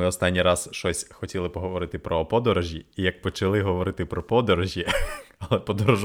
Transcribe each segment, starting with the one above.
останній раз щось хотіли поговорити про подорожі, і як почали говорити про подорожі, але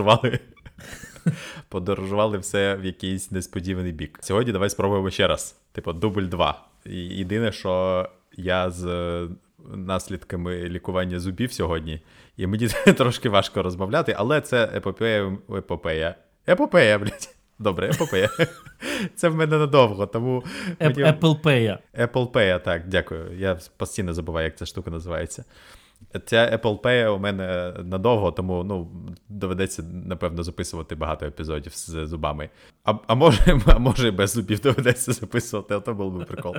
подорожували все в якийсь несподіваний бік. Сьогодні давай спробуємо ще раз. Типу, дубль 2. І єдине, що я з наслідками лікування зубів сьогодні, і мені трошки важко розмовляти, але це епопея, блядь. Добре, епопея. Це в мене надовго, тому... Apple Pay, так, дякую. Я постійно забуваю, як ця штука називається. Ця Apple Pay у мене надовго, тому доведеться, напевно, записувати багато епізодів з зубами. А може і без зубів доведеться записувати, а то був би прикол.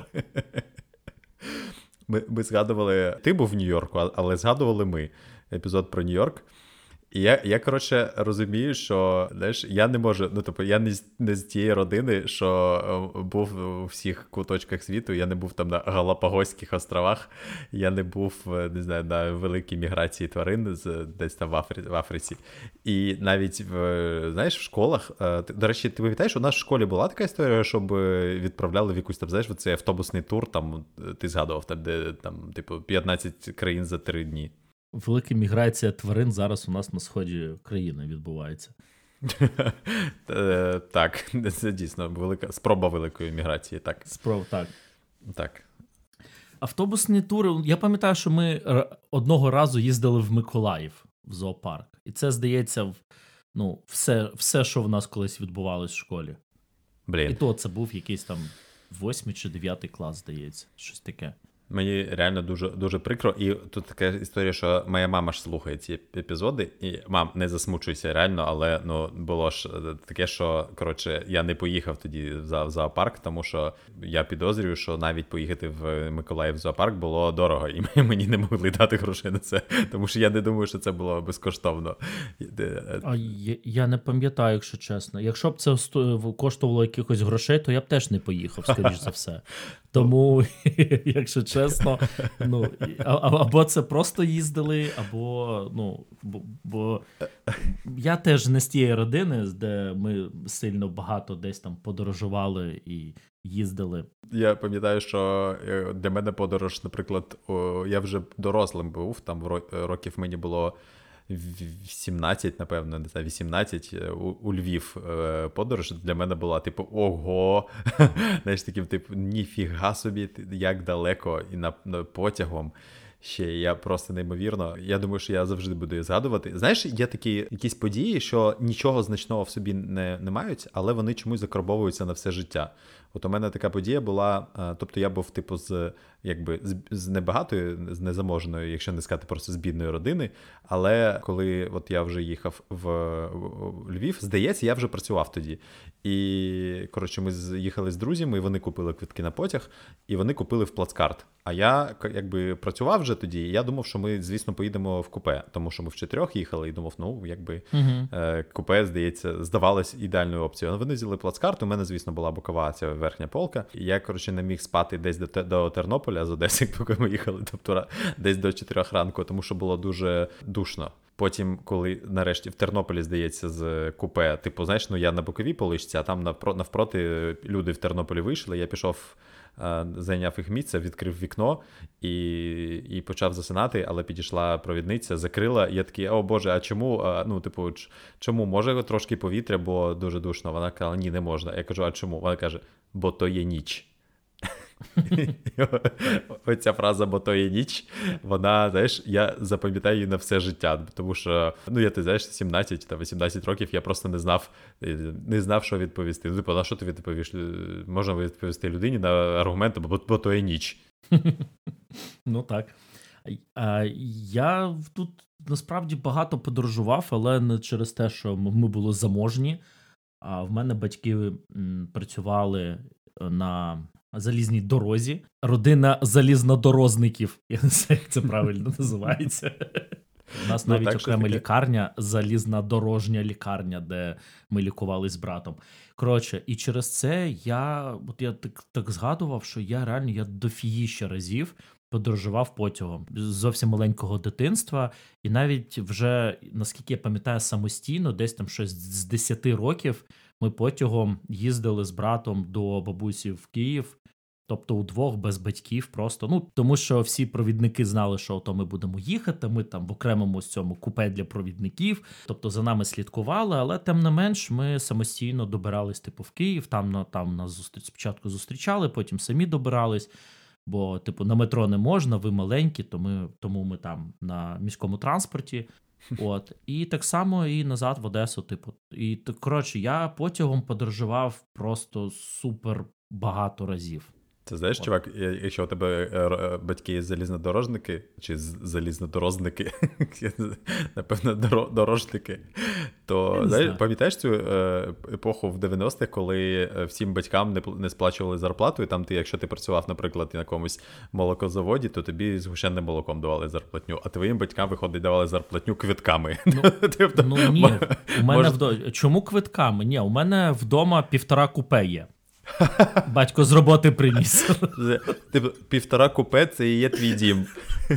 Ми згадували... Ти був в Нью-Йорку, але згадували ми епізод про Нью-Йорк. І я, коротше, розумію, що, знаєш, я не можу, я не з тієї родини, що був у всіх куточках світу, я не був там на Галапагоських островах, я не був, не знаю, на великій міграції тварин десь там в Африці. І навіть, знаєш, в школах, до речі, ти пам'ятаєш, у нас в школі була така історія, щоб відправляли в якусь там, знаєш, цей автобусний тур, там, ти згадував, там, де, там, 15 країн за 3 дні. Велика міграція тварин зараз у нас на сході країни відбувається. Так, це дійсно спроба великої міграції, так. Так. Автобусні тури, я пам'ятаю, що ми одного разу їздили в Миколаїв, в зоопарк. І це, здається, все, що в нас колись відбувалось в школі. Блін. І то це був якийсь там 8 чи 9 клас, здається, щось таке. Мені реально дуже, дуже прикро. І тут така історія, що моя мама ж слухає ці епізоди. І, мам, не засмучуйся реально, але було ж таке, що, коротше, я не поїхав тоді в зоопарк, тому що я підозрюю, що навіть поїхати в Миколаїв в зоопарк було дорого, і мені не могли дати грошей на це, тому що я не думаю, що це було безкоштовно. Я не пам'ятаю, якщо чесно. Якщо б це коштувало якихось грошей, то я б теж не поїхав, скоріш за все. Тому, якщо чесно, або це просто їздили, бо я теж не з тієї родини, де ми сильно багато десь там подорожували і їздили. Я пам'ятаю, що для мене подорож, наприклад, я вже дорослим був, там років мені було 17, напевно, не знаю, 18, у Львів подорож для мене була, типу, ого, знаєш, таким, типу, ніфіга собі, як далеко, і на потягом ще, я просто неймовірно, я думаю, що я завжди буду її згадувати. Знаєш, є такі якісь події, що нічого значного в собі не мають, але вони чомусь закарбовуються на все життя. От у мене така подія була, тобто я був, типу, з небагатої, з незаможної, якщо не сказати, просто з бідної родини, але коли от я вже їхав в Львів, здається, я вже працював тоді. І, коротше, ми їхали з друзями, і вони купили квитки на потяг, і вони купили в плацкарт. А я, якби, працював вже тоді, і я думав, що ми, звісно, поїдемо в купе, тому що ми в 4 їхали, і думав, купе, здається, здавалось ідеальною опцією. Але вони взяли плацкарт, у мене, звісно, була бокова ця верхня полка, і я, коротше, не міг спати десь до Тернополя з Одеси, поки ми їхали, тобто десь до 4 ранку, тому що було дуже душно. Потім, коли нарешті в Тернополі, здається, з купе, типу, знаєш, я на боковій поличці, а там навпроти люди в Тернополі вийшли, я пішов, зайняв їх місце, відкрив вікно і почав засинати, але підійшла провідниця, закрила, і я такий, о боже, а чому, чому, може трошки повітря, бо дуже душно? Вона казала, ні, не можна. Я кажу, а чому? Вона каже, бо то є ніч. Оця фраза «бо то є ніч», вона, знаєш, я запам'ятаю її на все життя, тому що, ти знаєш, 17 та 18 років я просто не знав, що відповісти. На що ти відповіш? Можна відповісти людині на аргумент, бо то є ніч. Так. Я тут насправді багато подорожував, але не через те, що ми були заможні. А в мене батьки працювали на залізній дорозі. Родина залізнодорозників. Я не знаю, як це правильно називається. У нас навіть окрема лікарня, залізнодорожня лікарня, де ми лікувались з братом. Коротше, і через це я так згадував, що я дофігіща разів подорожував потягом зовсім маленького дитинства, і навіть вже, наскільки я пам'ятаю, самостійно, десь там щось з 10 років ми потягом їздили з братом до бабусі в Київ, Тобто удвох без батьків просто. Ну, тому що всі провідники знали, що ото ми будемо їхати, ми там в окремому цьому купе для провідників, тобто за нами слідкували, але тим не менш ми самостійно добирались типу в Київ, там нас спочатку зустрічали, потім самі добирались, бо типу на метро не можна, ви маленькі, тому ми там на міському транспорті. От, і так само і назад в Одесу, типу. І коротше, я потягом подорожував просто супер багато разів. Ти знаєш, чувак, якщо у тебе батьки залізнодорожники, чи залізнодорозники, напевно, дорожники, то знаєш, пам'ятаєш цю епоху в 90-х, коли всім батькам не сплачували зарплату, і там якщо ти працював, наприклад, на якомусь молокозаводі, то тобі згущенним молоком давали зарплатню, а твоїм батькам, виходить, давали зарплатню квитками. Ну ні, у мене чому квитками? Ні, у мене вдома 1,5 купе є. Батько з роботи приніс. Типу, 1,5 купе – це і є твій дім.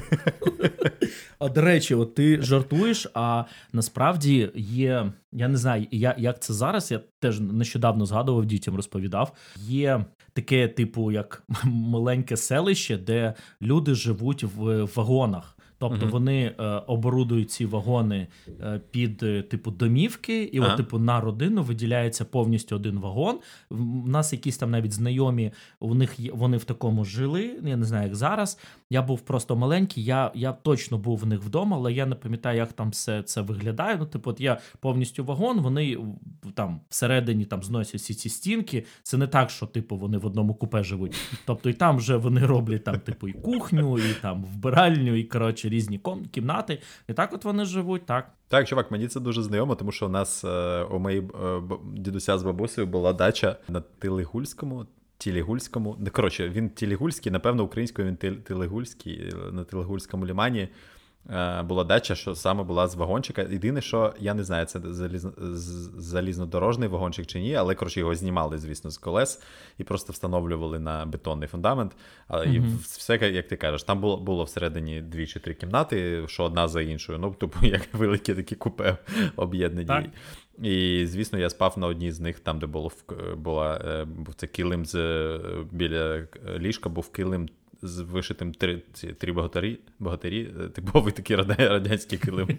А, до речі, от ти жартуєш, а насправді є, я не знаю, як це зараз, я теж нещодавно згадував, дітям розповідав, є таке, типу, як маленьке селище, де люди живуть в вагонах. Тобто вони оборудують ці вагони під, типу, домівки, і от, типу, на родину виділяється повністю один вагон. У нас якісь там навіть знайомі, вони в такому жили, я не знаю, як зараз. Я був просто маленький, я точно був в них вдома, але я не пам'ятаю, як там все це виглядає. Ну, типу, от я повністю вагон, вони там всередині там зносять всі ці стінки. Це не так, що, типу, вони в одному купе живуть. Тобто і там вже вони роблять там, типу, і кухню, і там вбиральню, і, коротше, різні кімнати. І так от вони живуть, так. Так, чувак, мені це дуже знайомо, тому що у нас, у моїй дідуся з бабусею була дача на Тілігульському. Коротше, він Тілігульський, напевно, українською він Тілігульський, на Тілігульському лімані була дача, що саме була з вагончика. Єдине, що я не знаю, це залізнодорожний вагончик чи ні, але, коротше, його знімали, звісно, з колес і просто встановлювали на бетонний фундамент. І все, як ти кажеш, там було всередині 2 чи 3 кімнати, що одна за іншою. Ну, тобто, як великі такі купе об'єднані. Так. І, звісно, я спав на одній з них, там, де був це килим біля ліжка, був килим з вишитим 3 богатирі, типовий такий радянський килим.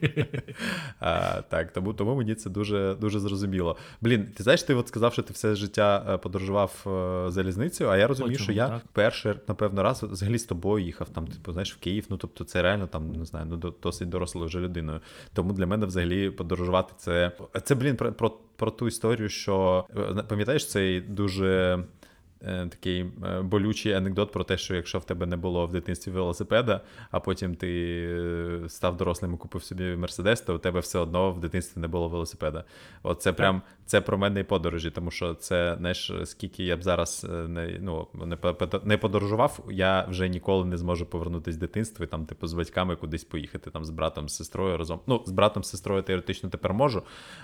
Так, тому мені це дуже, дуже зрозуміло. Блін, ти знаєш, ти от сказав, що ти все життя подорожував залізницею, а я розумію, що я перший, напевно, раз взагалі з тобою їхав, там, типу, знаєш, в Київ, ну, тобто це реально, там, не знаю, ну, досить дорослою вже людиною. Тому для мене взагалі подорожувати це, блін, про ту історію, що, пам'ятаєш, цей дуже такий болючий анекдот про те, що якщо в тебе не було в дитинстві велосипеда, а потім ти став дорослим і купив собі Мерседес, то у тебе все одно в дитинстві не було велосипеда. От це прям, це про мене і подорожі, тому що це, знаєш, скільки я б зараз не подорожував, я вже ніколи не зможу повернутися в дитинство і там, типу, з батьками кудись поїхати, там, з братом, з сестрою разом. Ну, з братом, з сестрою теоретично тепер можу,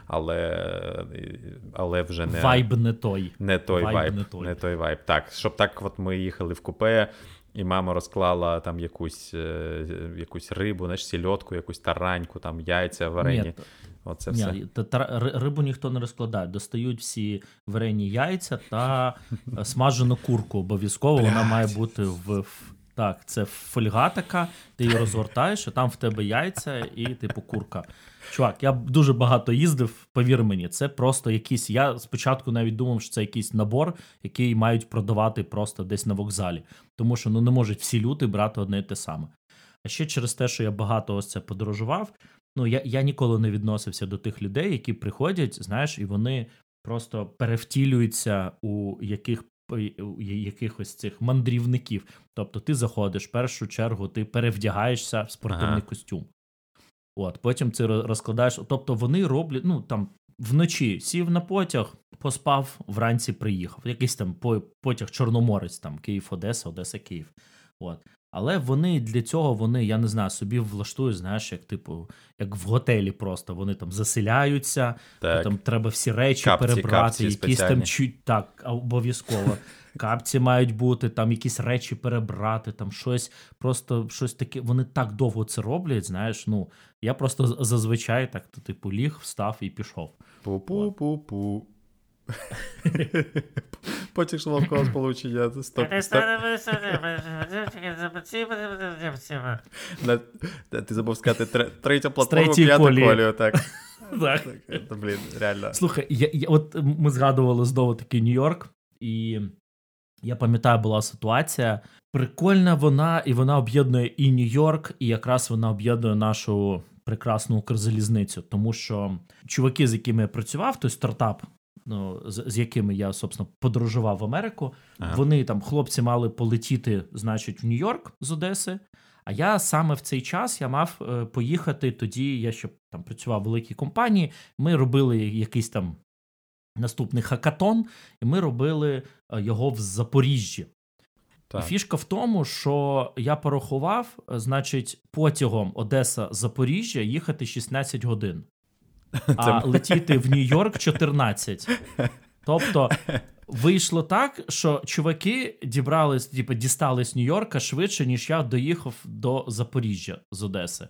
але вже не... Вайб не той. Не той вайб. Так, щоб так от ми їхали в купе, і мама розклала там якусь рибу, знаєш, сільотку, якусь тараньку, там яйця варені. Оце все. Ні, рибу ніхто не розкладає. Достають всі варені яйця та смажену курку обов'язково. Вона має бути Так, це фольга така, ти її розгортаєш, а там в тебе яйця і, типу, курка. Чувак, я дуже багато їздив, повір мені, це просто якийсь, я спочатку навіть думав, що це якийсь набор, який мають продавати просто десь на вокзалі. Тому що, не можуть всі люди брати одне і те саме. А ще через те, що я багато ось це подорожував, я ніколи не відносився до тих людей, які приходять, знаєш, і вони просто перевтілюються у якихось цих мандрівників. Тобто ти заходиш, в першу чергу ти перевдягаєшся в спортивний костюм. От, потім ти розкладаєш, тобто вони роблять, там, вночі сів на потяг, поспав, вранці приїхав. Якийсь там потяг Чорноморець, там, Київ-Одеса, Одеса-Київ. От. Але вони для цього, я не знаю, собі влаштують, знаєш, як в готелі просто. Вони там заселяються, там треба всі речі перебрати, якісь там так, обов'язково. Капці мають бути, там якісь речі перебрати, там щось таке. Вони так довго це роблять, знаєш, я просто зазвичай так, ліг, встав і пішов. Пу-пу-пу-пу. Потяг швидкого сполучення. Ти забув сказати третю платформу, п'яту колію, так. Так. Блін, реально. Слухай, от ми згадували знову таки Нью-Йорк, і я пам'ятаю, була ситуація, прикольна вона, і вона об'єднує і Нью-Йорк, і якраз вона об'єднує нашу прекрасну Укрзалізницю, тому що чуваки, з якими я працював, той стартап, ну, з якими я, собственно, подорожував в Америку, вони там, хлопці, мали полетіти, значить, в Нью-Йорк з Одеси, а я саме в цей час я мав поїхати, тоді я ще там працював в великій компанії, ми робили якийсь там наступний хакатон, і ми робили його в Запоріжжі. Так. І фішка в тому, що я порахував, значить, потягом Одеса-Запоріжжя їхати 16 годин, а летіти в Нью-Йорк 14. Тобто вийшло так, що чуваки дістали з Нью-Йорка швидше, ніж я доїхав до Запоріжжя з Одеси.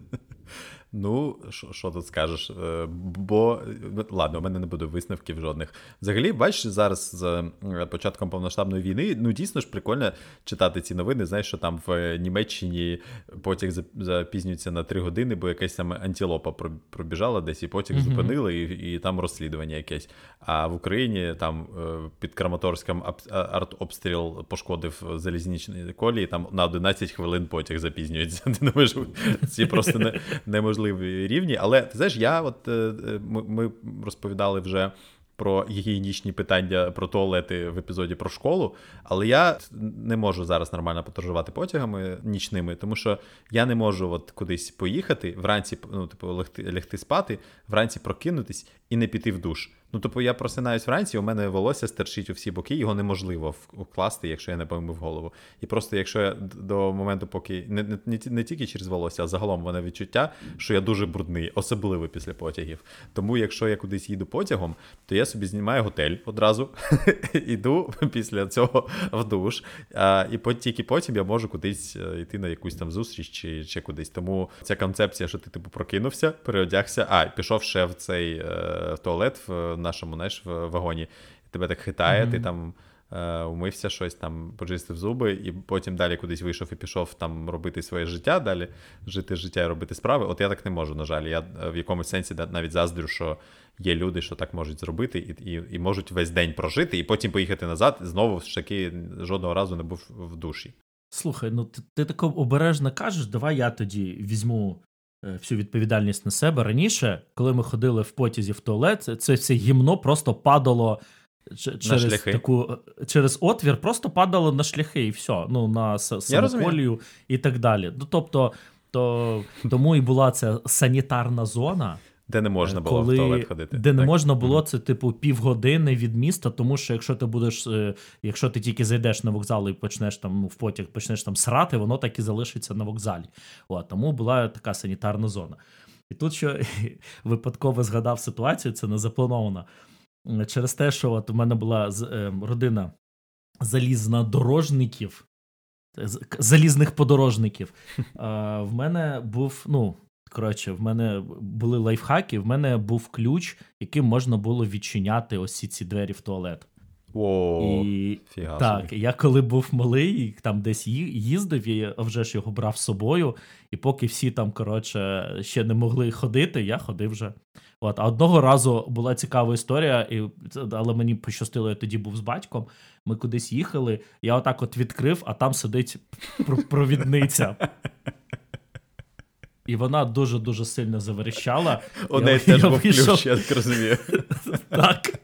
Ну, що тут скажеш? Бо, ладно, у мене не буде висновків жодних. Взагалі, бачиш, зараз з початком повноштабної війни, ну, дійсно ж прикольно читати ці новини. Знаєш, що там в Німеччині потяг запізнюється на 3 години, бо якась там антилопа пробіжала десь, і потяг зупинили, і там розслідування якесь. А в Україні там під Краматорськом артобстріл пошкодив залізничні колії, там на 11 хвилин потяг запізнюється. Ти думаєш, ці просто неможливі рівні, але ти знаєш, ми розповідали вже про гігієнічні питання, про туалети в епізоді про школу, але я не можу зараз нормально подорожувати потягами нічними, тому що я не можу от кудись поїхати, вранці, ну, типу, лягти спати, вранці прокинутись і не піти в душ. Ну, тобто я просинаюсь вранці, у мене волосся стерчить у всі боки, його неможливо вкласти, якщо я не помив голову. І просто якщо я до моменту, поки не тільки через волосся, а загалом в мене відчуття, що я дуже брудний, особливо після потягів. Тому якщо я кудись їду потягом, то я собі знімаю готель одразу, іду після цього в душ, і тільки потім я можу кудись йти на якусь там зустріч чи кудись. Тому ця концепція, що ти типу прокинувся, переодягся, пішов ще в цей туалет в нашому, знаєш, в вагоні, тебе так хитає, ти там умився щось, там почистив зуби, і потім далі кудись вийшов і пішов там робити своє життя, далі жити життя і робити справи. От я так не можу, на жаль. Я в якомусь сенсі навіть заздрю, що є люди, що так можуть зробити і можуть весь день прожити, і потім поїхати назад, знову ж таки жодного разу не був в душі. Слухай, ну ти тако обережно кажеш, давай я тоді візьму всю відповідальність на себе. Раніше, коли ми ходили в потязі в туалет, це все гімно просто падало через отвір, просто падало на шляхи і все, ну, на самоколію і так далі. Ну, тобто, тому і була ця санітарна зона, де не можна було в туалет ходити. Де не можна було, це типу півгодини від міста, тому що якщо ти тільки зайдеш на вокзал і почнеш там, в потяг, почнеш там срати, воно так і залишиться на вокзалі. Тому була така санітарна зона. І тут, що випадково згадав ситуацію, це не заплановано. Через те, що от у мене була родина залізних подорожників, в мене був, в мене були лайфхаки, в мене був ключ, яким можна було відчиняти ось ці двері в туалет. Так, я коли був малий, там десь їздив, я вже ж його брав з собою, і поки всі там, ще не могли ходити, я ходив вже. А одного разу була цікава історія, але мені пощастило, я тоді був з батьком, ми кудись їхали, я отак от відкрив, а там сидить провідниця. І вона дуже-дуже сильно заверещала. У неї теж був ключ, я так розумію. Так.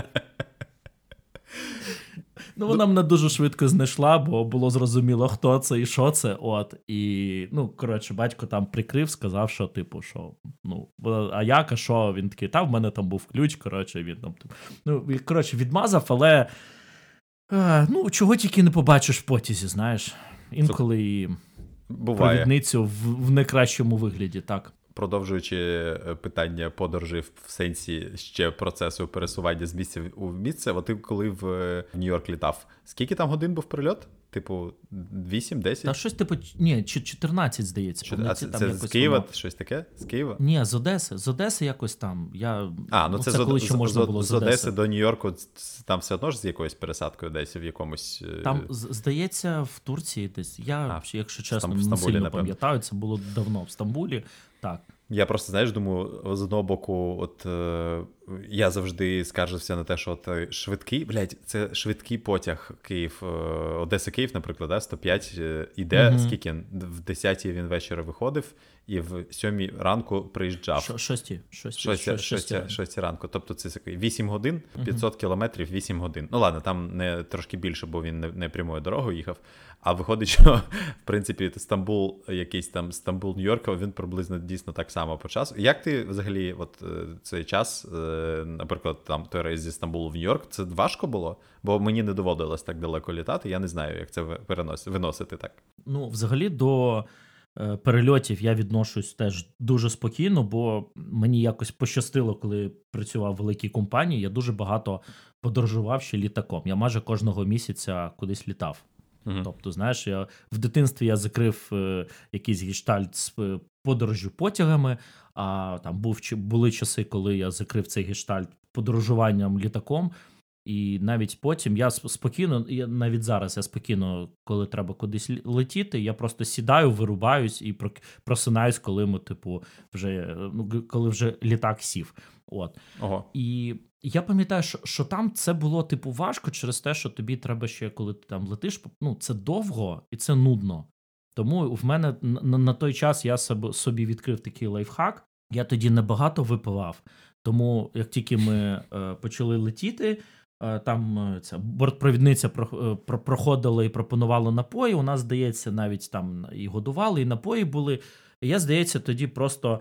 Вона мене дуже швидко знайшла, бо було зрозуміло, хто це і що це. І, батько там прикрив, сказав, що, а як, а що? Він такий, в мене там був ключ, він там, відмазав, але, чого тільки не побачиш в потязі, знаєш. Інколи і провідницю в найкращому вигляді, так. Продовжуючи питання подорожей в сенсі ще процесу пересування з місця у місце, ти коли в Нью-Йорк літав, скільки там годин був прильот? Типу 8-10? Та щось типу, ні, 14, здається. А це з Києва щось таке? З Києва? Ні, з Одеси якось там. Це коли ще можна було з Одеси до Нью-Йорку, там все одно ж з якоюсь пересадкою десь в якомусь... Там, здається, в Турції десь. Якщо чесно, не Стамбулі, сильно пам'ятаю, це було давно в Стамбулі. Так. Я просто, знаєш, думаю, з одного боку, я завжди скаржився на те, що це швидкий потяг Одеса-Київ, наприклад, да, 105 іде, скільки? В 10-й він ввечері виходив, і в 7-й ранку приїжджав. 6 ранку. Тобто це 8 годин, 500 кілометрів, 8 годин. Ну ладно, там не трошки більше, бо він не прямою дорогою їхав. А виходить, що, в принципі, Стамбул, якийсь там Стамбул-Нью-Йорк, він приблизно дійсно так само по часу. Як ти взагалі цей час, наприклад, там той рейс зі Стамбулу в Нью-Йорк, це важко було? Бо мені не доводилось так далеко літати, я не знаю, як це виносити так. Ну, взагалі, до перельотів я відношусь теж дуже спокійно, бо мені якось пощастило, коли працював в великій компанії, я дуже багато подорожував ще літаком. Я майже кожного місяця кудись літав. Тобто, знаєш, в дитинстві я закрив якийсь гештальт з подорожю потягами, а там були часи, коли я закрив цей гештальт подорожуванням літаком, і навіть потім я спокійно, навіть зараз я спокійно, коли треба кудись летіти, я просто сідаю, вирубаюсь і просинаюсь, коли коли вже літак сів. От. Ого. І я пам'ятаю, що там це було важко через те, що тобі треба ще, коли ти там летиш, це довго і це нудно. Тому в мене на той час я собі відкрив такий лайфхак. Я тоді небагато випивав. Тому як тільки ми почали летіти, там ця бортпровідниця проходила і пропонувала напої. У нас, здається, навіть там і годували, і напої були. І я, здається, тоді просто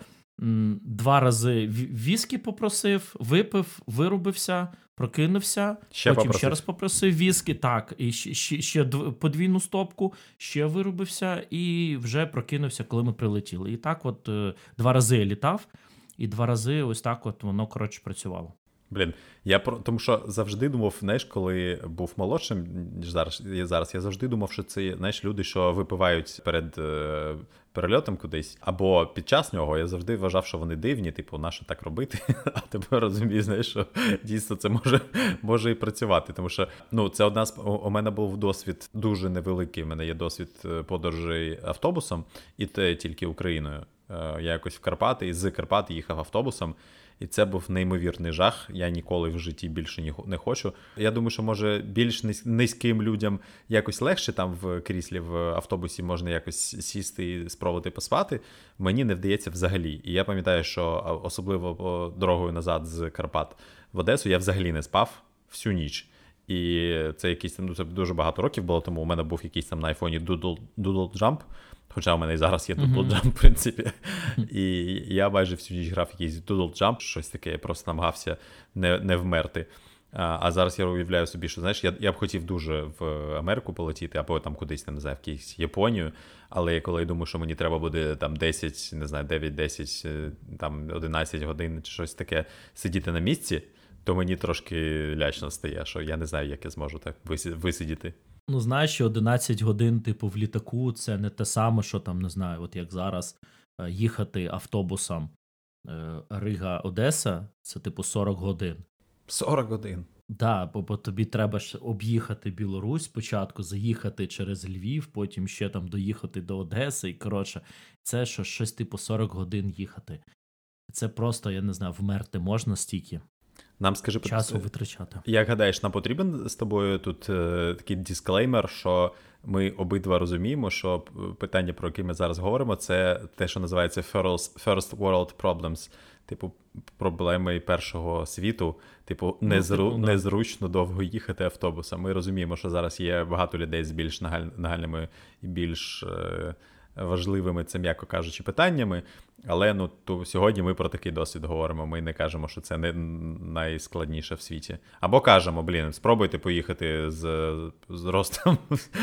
2 рази віскі попросив, випив, вирубився, прокинувся, потім ще раз попросив віскі, так, і ще подвійну стопку, ще вирубився і вже прокинувся, коли ми прилетіли. І так 2 рази я літав, і 2 рази ось так воно, працювало. Тому що завжди думав, знаєш, коли був молодшим, ніж зараз, я завжди думав, що це, знаєш, люди, що випивають перед перельотом кудись, або під час нього, я завжди вважав, що вони дивні, типу, нащо так робити, а тепер розумію, знаєш, що дійсно це може і працювати, тому що, це у мене був досвід дуже невеликий, у мене є досвід подорожей автобусом, і те тільки Україною. Я якось в Карпати, і з Карпат їхав автобусом, і це був неймовірний жах. Я ніколи в житті більше не хочу. Я думаю, що, може, більш низьким людям якось легше там в кріслі в автобусі можна якось сісти і спробувати поспати. Мені не вдається взагалі. І я пам'ятаю, що особливо дорогою назад з Карпат в Одесу я взагалі не спав всю ніч. І це якісь це дуже багато років було, тому у мене був якийсь там на айфоні Doodle Jump, хоча у мене і зараз є Doodle Jump, в принципі. І я майже всю ніч грав якийсь Doodle Jump, щось таке, я просто намагався не вмерти. А зараз я уявляю собі, що, знаєш, я б хотів дуже в Америку полетіти, або там кудись, не знаю, в якусь Японію, але коли я думаю, що мені треба буде там 10, не знаю, 9-10, там 11 годин чи щось таке сидіти на місці, то мені трошки лячно стає, що я не знаю, як я зможу так висидіти. Знаєш, що 11 годин, в літаку, це не те саме, що там, не знаю, от як зараз їхати автобусом Рига-Одеса, це 40 годин. 40 годин? Так, бо тобі треба ж об'їхати Білорусь спочатку, заїхати через Львів, потім ще там доїхати до Одеси, і, це щось 40 годин їхати. Це просто, я не знаю, вмерти можна стільки. Нам скажи, часу витрачати. Як гадаєш, нам потрібен з тобою тут такий дисклеймер, що ми обидва розуміємо, що питання, про яке ми зараз говоримо, це те, що називається first world problems, проблеми першого світу, незручно довго їхати автобусом. Ми розуміємо, що зараз є багато людей з більш нагальними і більш важливими, це, м'яко кажучи, питаннями, але сьогодні ми про такий досвід говоримо, ми не кажемо, що це не найскладніше в світі. Або кажемо, спробуйте поїхати з ростом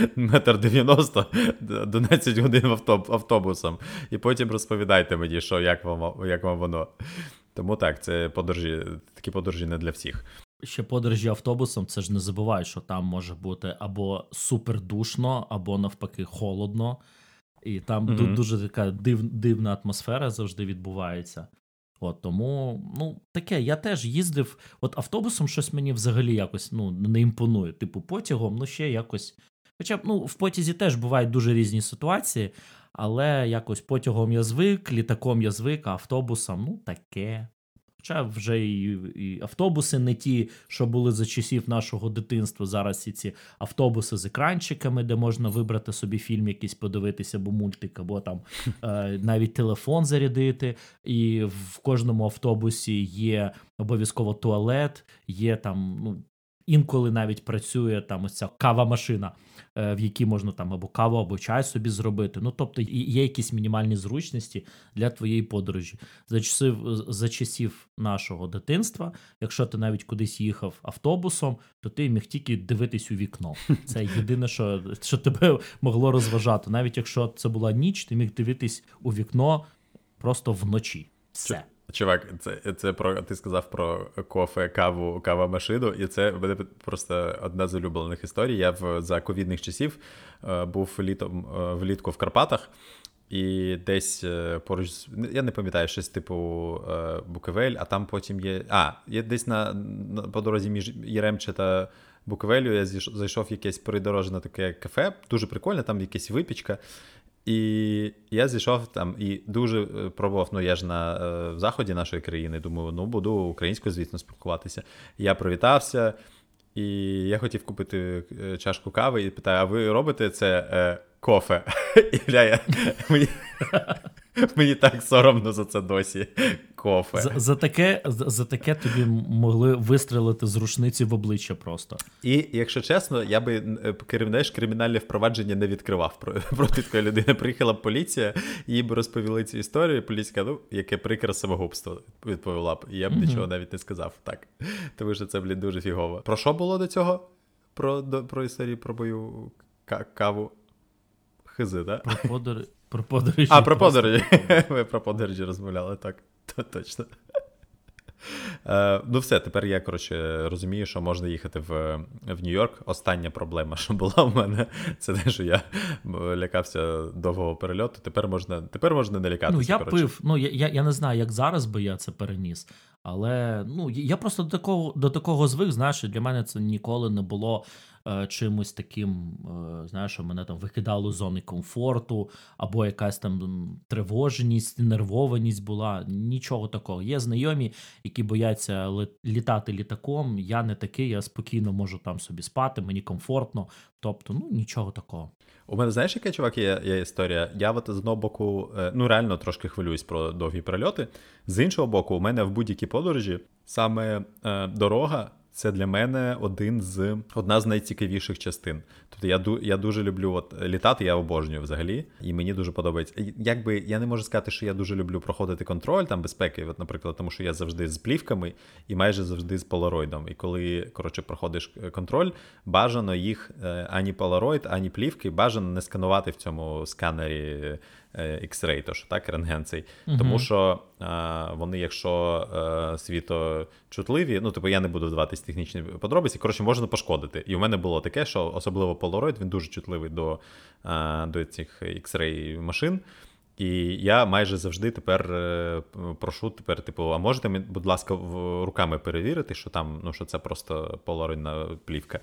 1,90 м 12 годин автобусом, і потім розповідайте мені, як вам воно. Тому так, це такі подорожі не для всіх. ще подорожі автобусом, це ж не забувай, що там може бути або супер душно, або навпаки холодно. І там дуже така дивна атмосфера завжди відбувається. От, тому, таке, я теж їздив, от автобусом щось мені взагалі якось, не імпонує. Типу, потягом, ще якось. Хоча б, в потязі теж бувають дуже різні ситуації, але якось потягом я звик, літаком я звик, а автобусом, таке. Хоча вже і автобуси не ті, що були за часів нашого дитинства. Зараз і ці автобуси з екранчиками, де можна вибрати собі фільм якийсь подивитися, або мультик, або там навіть телефон зарядити. І в кожному автобусі є обов'язково туалет, є там, інколи навіть працює там ось ця кава-машина, в якій можна там або каву, або чай собі зробити. Тобто є якісь мінімальні зручності для твоєї подорожі. За часів нашого дитинства, якщо ти навіть кудись їхав автобусом, то ти міг тільки дивитись у вікно. Це єдине, що тебе могло розважати. Навіть якщо це була ніч, ти міг дивитись у вікно просто вночі. Все. Чувак, це ти сказав про кофе, каву, кава-машину, і це в мене просто одна з улюблених історій. Я за ковідних часів був влітку в Карпатах, і десь поруч, я не пам'ятаю, щось типу Буковель, а там потім є... Є десь по дорозі між Яремче та Буковелю я зайшов в якесь придорожне таке кафе, дуже прикольне, там якась випічка. І я зійшов там і дуже пробував, я ж в заході нашої країни, думаю, буду українською, звісно, спілкуватися. Я привітався, і я хотів купити чашку кави, і питаю, а ви робите це кофе? І мені так соромно за це досі. Кофе. За таке тобі могли вистрелити з рушниці в обличчя просто. І, якщо чесно, я би кримінальне впровадження не відкривав проти такої людини. Приїхала б поліція, їй б розповіли цю історію, поліція, яке прикре самогубство, відповіла б. І я б нічого навіть не сказав. Так. Тому що це, дуже фігово. Про що було до цього? Про історію про мою каву? Хизи, так? Про подорожі. Про подорожі. Ми про подорожі розмовляли, так. Точно. Все, тепер я, розумію, що можна їхати в Нью-Йорк. Остання проблема, що була в мене, це те, що я лякався довгого перельоту. Тепер можна не лякатися. Я пив, я не знаю, як зараз би я це переніс, але, я просто до такого звик, знаєш, для мене це ніколи не було чимось таким, знаєш, що мене там викидало з зони комфорту, або якась там тривожність, нервованість була, нічого такого. Є знайомі, які бояться літати літаком, я не такий, я спокійно можу там собі спати, мені комфортно, тобто, нічого такого. У мене, знаєш, яка, чувак, є історія? Я з одного боку, реально трошки хвилююсь про довгі перельоти, з іншого боку, у мене в будь-якій подорожі саме дорога, це для мене одна з найцікавіших частин. Тобто я дуже люблю літати, я обожнюю взагалі, і мені дуже подобається. Я не можу сказати, що я дуже люблю проходити контроль, там безпеки, наприклад, тому що я завжди з плівками і майже завжди з полароїдом. І коли, проходиш контроль, бажано їх ані полароїд, ані плівки, бажано не сканувати в цьому сканері X-ray, то що так, рентген цей. Тому що вони, якщо світочутливі, я не буду вдаватись в технічні подробиці, можна пошкодити. І у мене було таке, що особливо Polaroid, він дуже чутливий до цих X-ray машин. І я майже завжди тепер прошу, а можете, будь ласка, руками перевірити, що там, що це просто полароїдна плівка.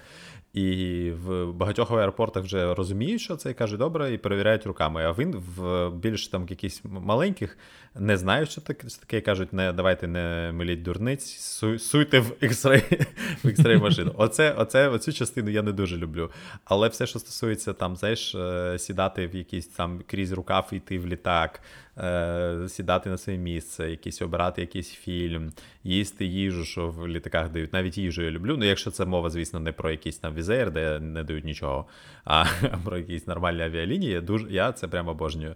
І в багатьох аеропортах вже розуміють, що це, і кажуть, добре, і перевіряють руками. А він в більш там якихось маленьких не знають, що таке, і кажуть, давайте не миліть дурниць, суйте в X-ray машину. Оцю частину я не дуже люблю. Але все, що стосується там, знаєш, сідати в якийсь там крізь рукав, йти в літак, сідати на своє місце, обирати якийсь фільм, їсти їжу, що в літаках дають. Навіть їжу я люблю. Якщо це мова, звісно, не про якийсь там Візеєр, де не дають нічого, а про якісь нормальні авіалінії, я це прямо обожнюю.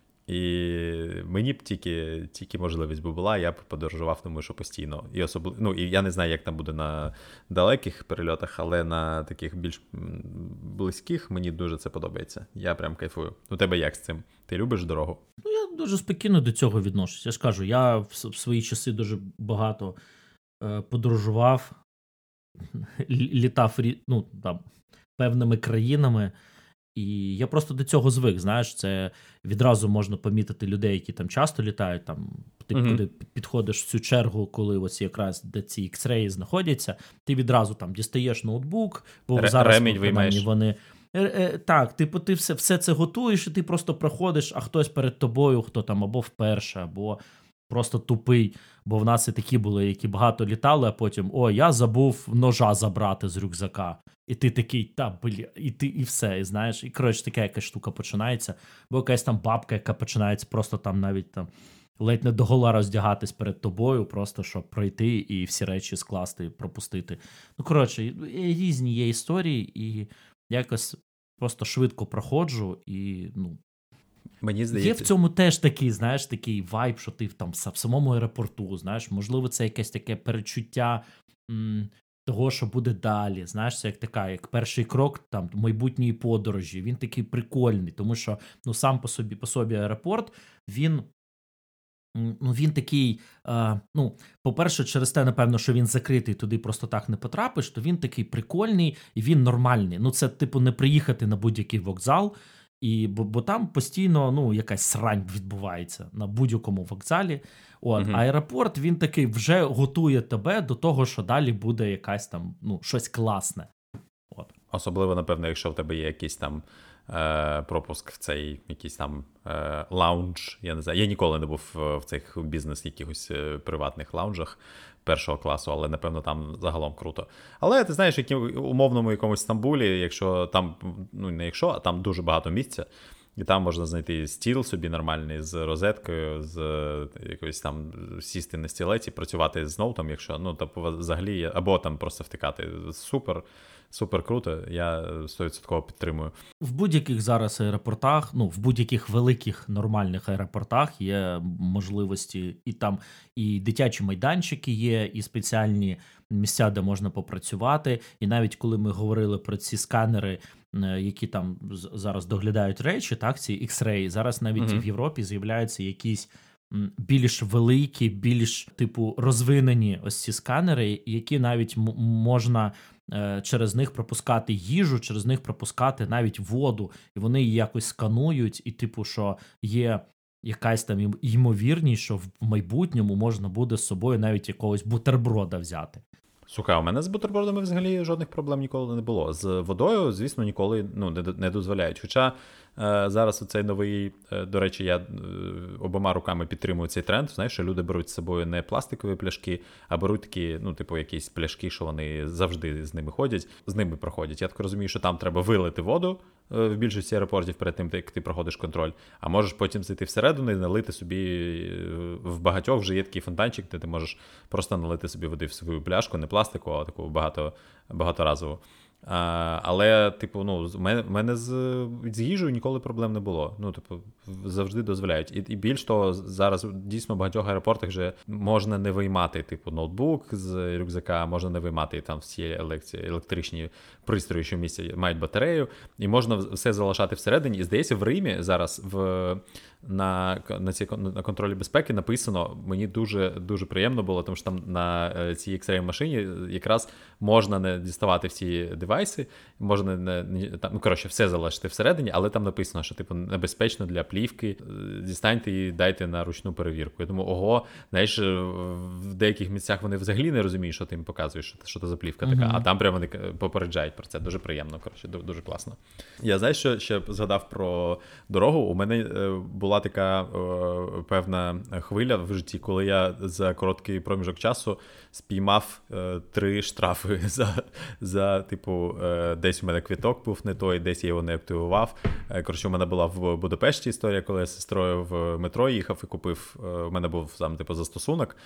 І мені б тільки можливість була, я б подорожував, тому що постійно. І я не знаю, як там буде на далеких перельотах, але на таких більш близьких мені дуже це подобається. Я прям кайфую. У тебе як з цим? Ти любиш дорогу? Я дуже спокійно до цього відношусь. Я ж кажу, я в свої часи дуже багато подорожував. літав там, певними країнами, і я просто до цього звик, знаєш, це відразу можна помітити людей, які там часто літають, там, ти куди підходиш в цю чергу, коли ось якраз де ці X-Ray знаходяться, ти відразу там дістаєш ноутбук, бо зараз вони... Так, типу, ти все це готуєш, і ти просто проходиш, а хтось перед тобою, хто там або вперше, або просто тупий, бо в нас і такі були, які багато літали, а потім, я забув ножа забрати з рюкзака. І ти такий, і все, і знаєш, і коротше, така якась штука починається, бо якась там бабка, яка починається просто там навіть там ледь не догола роздягатись перед тобою, просто щоб пройти і всі речі скласти, пропустити. Ну, коротше, різні є історії, і якось просто швидко проходжу, і, мені здається... Є в цьому теж такий, знаєш, такий вайб, що ти там в самому аеропорту, знаєш, можливо, це якесь таке перечуття того, що буде далі, знаєш, це як перший крок там майбутньої подорожі, він такий прикольний, тому що, сам по собі аеропорт, він такий, по-перше, через те, напевно, що він закритий, туди просто так не потрапиш, то він такий прикольний і він нормальний. Це, типу, не приїхати на будь-який вокзал, бо там постійно, якась срань відбувається на будь-якому вокзалі. Аеропорт, він такий вже готує тебе до того, що далі буде якась там, щось класне. Особливо, напевно, якщо в тебе є якийсь там пропуск в цей якийсь там лаунж, я не знаю. Я ніколи не був в цих бізнес якихось приватних лаунжах першого класу, але, напевно, там загалом круто. Але, ти знаєш, в умовному якомусь Стамбулі, якщо там, не якщо, а там дуже багато місця, і там можна знайти стіл собі нормальний з розеткою, з якоюсь там сісти на стілець і працювати з ноутом, якщо, взагалі, або там просто втикати. Супер круто, я 100% підтримую. В будь-яких зараз аеропортах, в будь-яких великих нормальних аеропортах є можливості, і там і дитячі майданчики є, і спеціальні місця, де можна попрацювати. І навіть коли ми говорили про ці сканери, які там зараз доглядають речі, так, ці X-Ray, зараз навіть в Європі з'являються якісь більш великі, більш, типу, розвинені ось ці сканери, які навіть можна через них пропускати їжу, через них пропускати навіть воду, і вони її якось сканують, і типу, що є якась там ймовірність, що в майбутньому можна буде з собою навіть якогось бутерброда взяти. Слухай, у мене з бутербродами взагалі жодних проблем ніколи не було. З водою, звісно, ніколи не дозволяють. Хоча зараз оцей новий, до речі, я обома руками підтримую цей тренд, знаєш, що люди беруть з собою не пластикові пляшки, а беруть такі, якісь пляшки, що вони завжди з ними ходять, з ними проходять. Я так розумію, що там треба вилити воду в більшості аеропортів перед тим, як ти проходиш контроль, а можеш потім зайти всередину і налити собі, в багатьох вже є такий фонтанчик, де ти можеш просто налити собі води в свою пляшку, не пластикову, а таку багаторазову. Але, типу, в мене з їжею ніколи проблем не було. Завжди дозволяють. І більш того, зараз дійсно в багатьох аеропортах вже можна не виймати, типу, ноутбук з рюкзака, можна не виймати там всі електричні пристрої, що в місці мають батарею, і можна все залишати всередині. І, здається, в Римі зараз на контролі безпеки написано, мені дуже, дуже приємно було, тому що там на цій X-Ray машині якраз можна не діставати всі девайси, можна все залишити всередині, але там написано, що типу небезпечно для плівки, дістаньте і дайте на ручну перевірку. Я думаю, знаєш, в деяких місцях вони взагалі не розуміють, що ти їм показуєш, що це за плівка така, а там прямо вони попереджають про це. Дуже приємно, дуже класно. Я, знаєш, що ще згадав про дорогу. У мене була така певна хвиля в житті, коли я за короткий проміжок часу спіймав 3 штрафи за типу, десь у мене квиток був не той, десь я його не активував. У мене була в Будапешті історія, коли я з сестрою в метро їхав і купив, у мене був там типу застосунок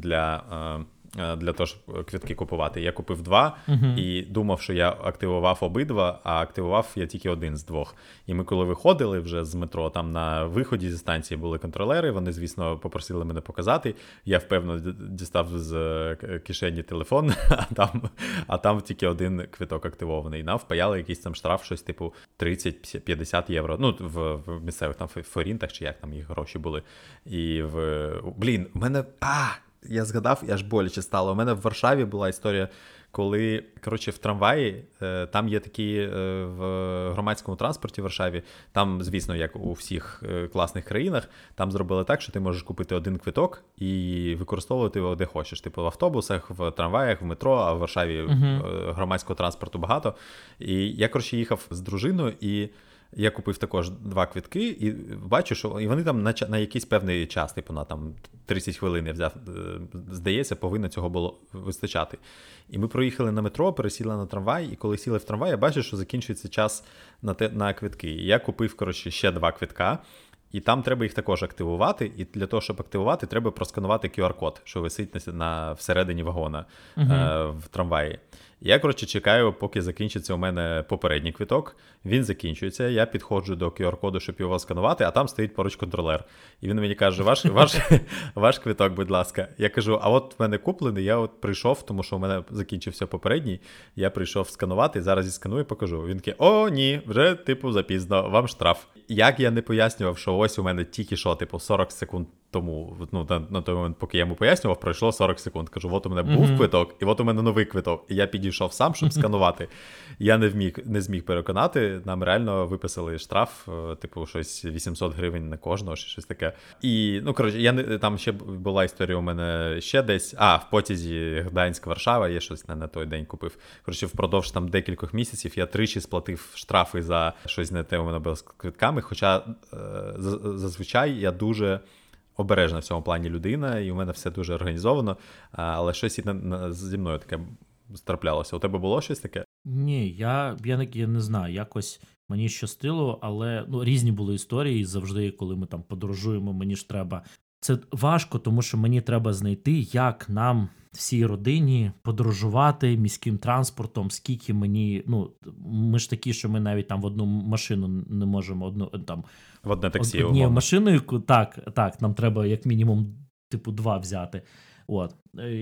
для того, щоб квитки купувати. Я купив 2 і думав, що я активував обидва, а активував я тільки один з 2. І ми коли виходили вже з метро, там на виході зі станції були контролери, вони, звісно, попросили мене показати. Я впевнено дістав з кишені телефон, а там тільки один квиток активований. Нам впаяли якийсь там штраф, щось типу 30-50 євро. В місцевих там форінтах, чи як там їх гроші були. І у мене... Я згадав, і аж боляче стало. У мене в Варшаві була історія, коли, коротше, в трамваї, там є такі в громадському транспорті в Варшаві, там, звісно, як у всіх класних країнах, там зробили так, що ти можеш купити один квиток і використовувати його де хочеш. Типу в автобусах, в трамваях, в метро, а в Варшаві громадського транспорту багато. І я, коротше, їхав з дружиною, і я купив також 2 квитки, і бачу, що і вони там на якийсь певний час, типу на там 30 хвилин я взяв, здається, повинно цього було вистачати. І ми проїхали на метро, пересіли на трамвай, і коли сіли в трамвай, я бачу, що закінчується час на квитки. І я купив, коротше, ще 2 квитка, і там треба їх також активувати, і для того, щоб активувати, треба просканувати QR-код, що висить всередині вагона в трамваї. Я, коротше, чекаю, поки закінчиться у мене попередній квиток. Він закінчується, я підходжу до QR-коду, щоб його сканувати, а там стоїть поруч контролер. І він мені каже, ваш квиток, будь ласка. Я кажу, а от в мене куплений, я от прийшов, тому що у мене закінчився попередній, я прийшов сканувати, зараз і сканую і покажу. Він каже, о, ні, вже, типу, запізно, вам штраф. Як я не пояснював, що ось у мене тільки що, типу, 40 секунд тому, ну, на той момент, поки я йому пояснював, пройшло 40 секунд. Кажу, от у мене був квиток, і от у мене новий квиток. І я підійшов сам, щоб сканувати. Я не зміг переконати. Нам реально виписали штраф, типу, щось 800 гривень на кожного, щось таке. І, ну, коротше, там ще була історія у мене ще десь. В потязі Гданськ-Варшава, я щось на той день купив. Коротше, впродовж там декількох місяців я 3 сплатив штрафи за щось не те у мене було з квитками, хоча зазвичай я дуже обережна в цьому плані людина, і у мене все дуже організовано, але щось і зі мною таке траплялося. У тебе було щось таке? Ні, я не знаю, якось мені щастило, але різні були історії, завжди, коли ми там подорожуємо, мені ж треба. Це важко, тому що мені треба знайти, як нам всій родині подорожувати міським транспортом, скільки мені, ми ж такі, що ми навіть там в одну машину не можемо, в одне таксі. Однією машиною, так, нам треба як мінімум, типу, 2 взяти. От.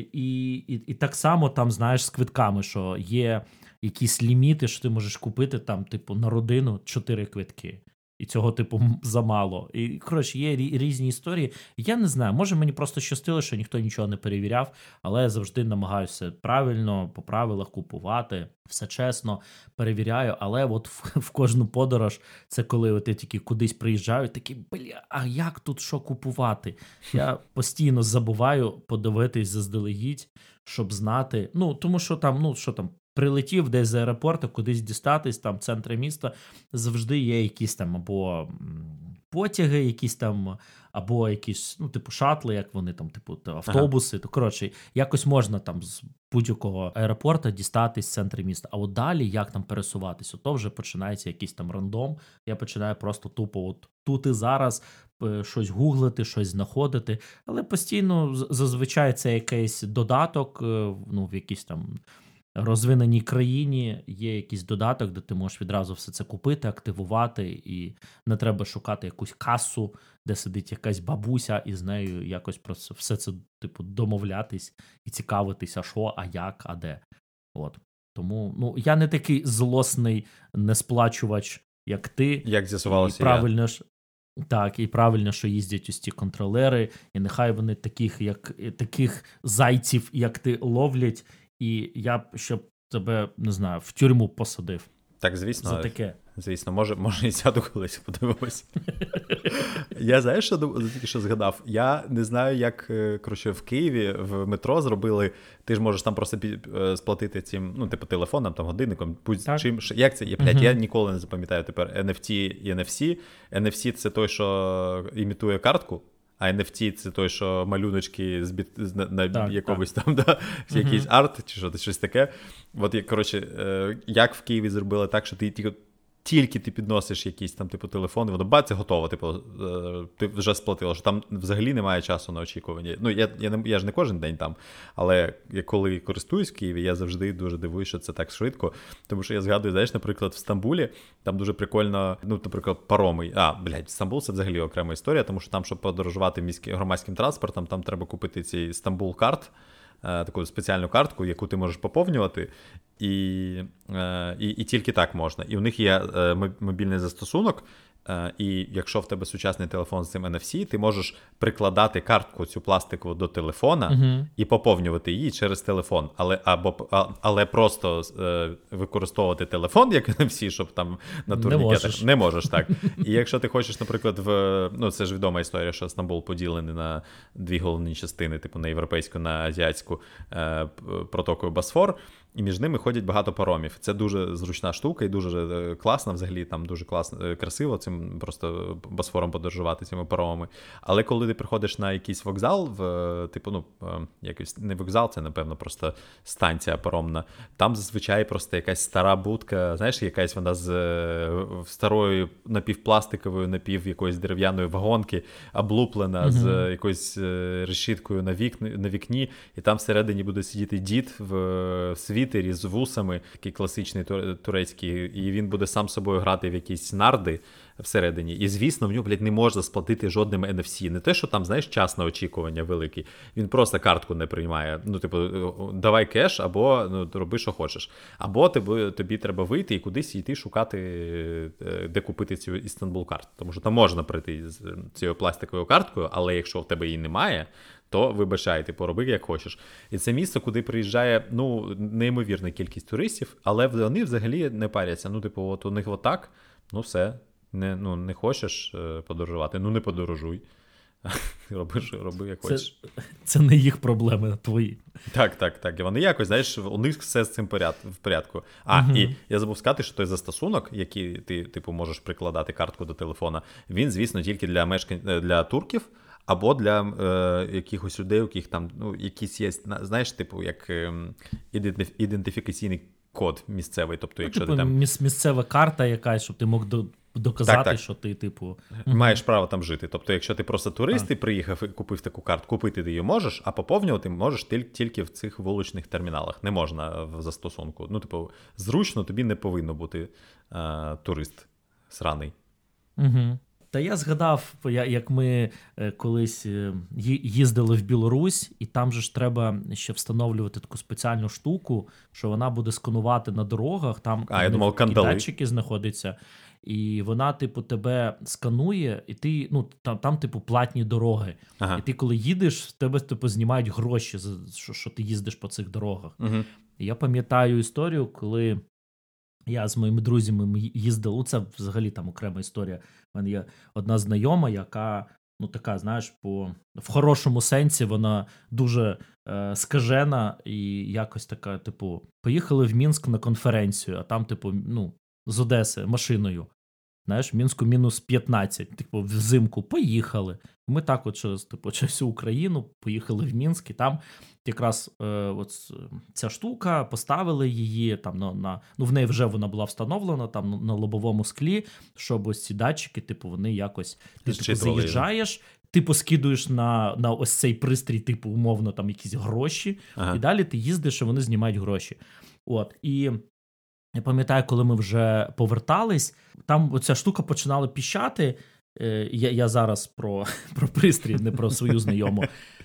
І так само там, знаєш, з квитками, що є якісь ліміти, що ти можеш купити там, типу, на родину 4 квитки. І цього, типу, замало. І, коротше, є різні історії. Я не знаю, може мені просто щастило, що ніхто нічого не перевіряв, але я завжди намагаюся правильно, по правилах купувати, все чесно, перевіряю, але от в кожну подорож, це коли от я тільки кудись приїжджаю, такий, а як тут що купувати? Я постійно забуваю подивитись заздалегідь, щоб знати, тому що там, прилетів десь з аеропорту, кудись дістатись, там в центрі міста, завжди є якісь там або потяги, якісь там, або якісь, типу шатли, як вони там, типу автобуси, то, коротше, якось можна там з будь-якого аеропорту дістатись з центру міста. А от далі, як там пересуватись, то вже починається якийсь там рандом, я починаю просто тупо от тут і зараз щось гуглити, щось знаходити, але постійно зазвичай це якийсь додаток, в якійсь там розвиненій країні є якийсь додаток, де ти можеш відразу все це купити, активувати, і не треба шукати якусь касу, де сидить якась бабуся, і з нею якось про все це, типу, домовлятись і цікавитись, а що, а як, а де. От. Тому, я не такий злосний несплачувач, як ти. Як з'ясувалося, правильно ж. Так, і правильно, що їздять ось ці контролери, і нехай вони таких зайців, як ти, ловлять, і я б, щоб тебе, не знаю, в тюрму посадив. Так, звісно. За таке. Звісно, може і сяду колись, подивимось. Я, знаєш, що тільки що згадав? Я не знаю, як, коротше, в Києві в метро зробили, ти ж можеш там просто сплатити цим, типу, телефоном, там, годинником, чим, як це є, я ніколи не запам'ятаю тепер NFT і NFC. NFC – це той, що імітує картку, а NFT – це той, що малюночки на якомусь там, якийсь арт чи щось таке. От, коротше, як в Києві зробили так, що ти тільки ти підносиш якийсь там, типу, телефон, і воно бац, готово, типу, ти вже сплатила, що там взагалі немає часу на очікування. Я ж не кожен день там, але я коли користуюсь в Києві, я завжди дуже дивуюсь, що це так швидко, тому що я згадую, знаєш, наприклад, в Стамбулі, там дуже прикольно, наприклад, пароми. Стамбул – це взагалі окрема історія, тому що там, щоб подорожувати громадським транспортом, там треба купити цей Стамбул-карт, таку спеціальну картку, яку ти можеш поповнювати, і тільки так можна. І у них є мобільний застосунок, і якщо в тебе сучасний телефон з цим NFC, ти можеш прикладати картку цю пластикову до телефона і поповнювати її через телефон. Але просто використовувати телефон як NFC, щоб там на турнікетах не можеш так. І якщо ти хочеш, наприклад, це ж відома історія, що Стамбул поділений на дві головні частини, типу на європейську, на азіатську протокою Босфор, і між ними ходять багато паромів. Це дуже зручна штука і дуже класна, взагалі там дуже класно, красиво цим просто Босфором подорожувати, цими паромами. Але коли ти приходиш на якийсь вокзал, якийсь не вокзал, це, напевно, просто станція паромна, там зазвичай просто якась стара будка, знаєш, якась вона з старої напівпластикової, напів-якоїсь дерев'яної вагонки, облуплена з якоюсь решіткою на вікні, і там всередині буде сидіти дід в світері з вусами, такий класичний турецький, і він буде сам собою грати в якісь нарди всередині. І, звісно, в нього, не можна сплатити жодним NFC. Не те, що там, знаєш, час на очікування великий. Він просто картку не приймає. Давай кеш, або роби, що хочеш. Або тобі треба вийти і кудись йти шукати, де купити цю Istanbul карту. Тому що там можна прийти з цією пластиковою карткою, але якщо в тебе її немає, то вибачай, роби як хочеш. І це місце, куди приїжджає, неймовірна кількість туристів, але вони взагалі не паряться. От у них отак, все. Не хочеш подорожувати, не подорожуй. Роби як хочеш. Це не їх проблеми, твої. Так. І вони якось, знаєш, у них все з цим в порядку. І я забув сказати, що той застосунок, який ти, можеш прикладати картку до телефона, він, звісно, тільки для турків, або для якихось людей, у яких там, якісь є, знаєш, як ідентифікаційний код місцевий. Тобто, якщо ти там... місцева карта якась, щоб ти мог доказати, що ти, маєш право там жити. Тобто, якщо ти просто турист і приїхав і купив таку карту, купити ти її можеш, а поповнювати можеш тільки в цих вуличних терміналах. Не можна в застосунку. Зручно тобі не повинно бути турист сраний. Та я згадав, як ми колись їздили в Білорусь, і там же ж треба ще встановлювати таку спеціальну штуку, що вона буде сканувати на дорогах, там датчики знаходяться, і вона, тебе сканує, і ти, там платні дороги. І ти, коли їдеш, в тебе, знімають гроші, що ти їздиш по цих дорогах. І я пам'ятаю історію, коли я з моїми друзями їздив, це взагалі там окрема історія. У мене є одна знайома, яка, така, знаєш, в хорошому сенсі вона дуже скажена і якось така, поїхали в Мінськ на конференцію, а там, з Одеси машиною. Знаєш, в Мінську мінус 15, взимку поїхали. Ми так через всю Україну поїхали в Мінськ, і там якраз ця штука, поставили її, там в неї вже вона була встановлена там на лобовому склі, щоб ось ці датчики, вони якось, ти заїжджаєш, скидуєш на ось цей пристрій, умовно, там якісь гроші, і далі ти їздиш, і вони знімають гроші. І я пам'ятаю, коли ми вже повертались, там оця штука починала піщати. Я зараз про пристрій, не про свою знайому.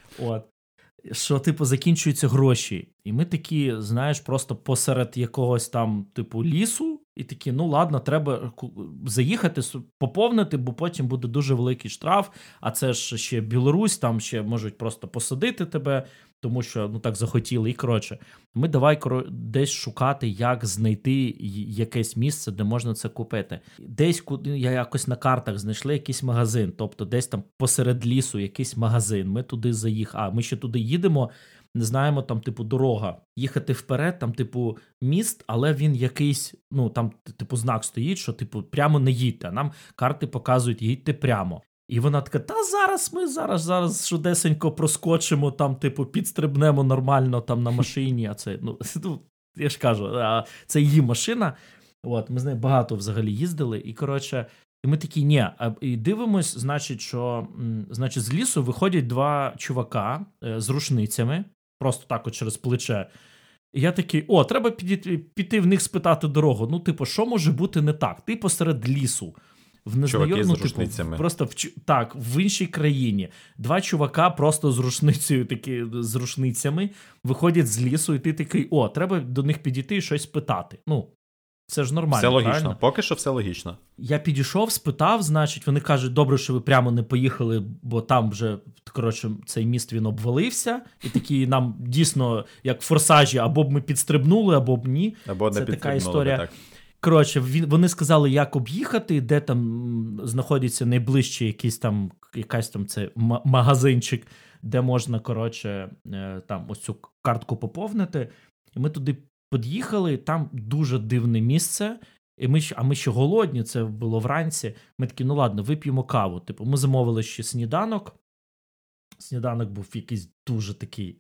Що, закінчуються гроші. І ми такі, знаєш, просто посеред якогось там, лісу, і такі, ладно, треба заїхати, поповнити, бо потім буде дуже великий штраф, а це ж ще Білорусь, там ще можуть просто посадити тебе, тому що, так захотіли. І, ми давай десь шукати, як знайти якесь місце, де можна це купити. Десь, я якось на картах знайшли якийсь магазин, тобто десь там посеред лісу якийсь магазин, ми туди заїхали, ми ще туди їдемо, не знаємо, там, дорога. Їхати вперед, там, міст, але він якийсь, там, знак стоїть, що, прямо не їдьте, а нам карти показують, їдьте прямо. І вона така, ми зараз швидесенько проскочимо, там, підстрибнемо нормально там на машині, а це, я ж кажу, це її машина, ми з нею багато взагалі їздили, і, і ми такі, і дивимось, що, з лісу виходять два чувака з рушницями, просто так через плече. І я такий, треба піти в них спитати дорогу. Що може бути не так? Ти посеред лісу. в незнайомому, чуваки з рушницями. Просто в іншій країні. Два чувака просто з рушницею, такі, з рушницями виходять з лісу, і ти такий, треба до них підійти і щось питати. Ну, це ж нормально, все логічно, правильно? Поки що все логічно. Я підійшов, спитав, значить, вони кажуть, добре, що ви прямо не поїхали, бо там вже, коротше, цей міст, він обвалився, і такі нам дійсно, як в «Форсажі», або б ми підстрибнули, або б ні. Або не це така історія. Так. Коротше, вони сказали, як об'їхати, де там знаходиться найближчий якась там це магазинчик, де можна, коротше, там ось цю картку поповнити. І ми туди під'їхали, там дуже дивне місце, і ми ще голодні, це було вранці. Ми такі, ну ладно, вип'ємо каву. Типу, ми замовили ще сніданок. Сніданок був якийсь дуже такий,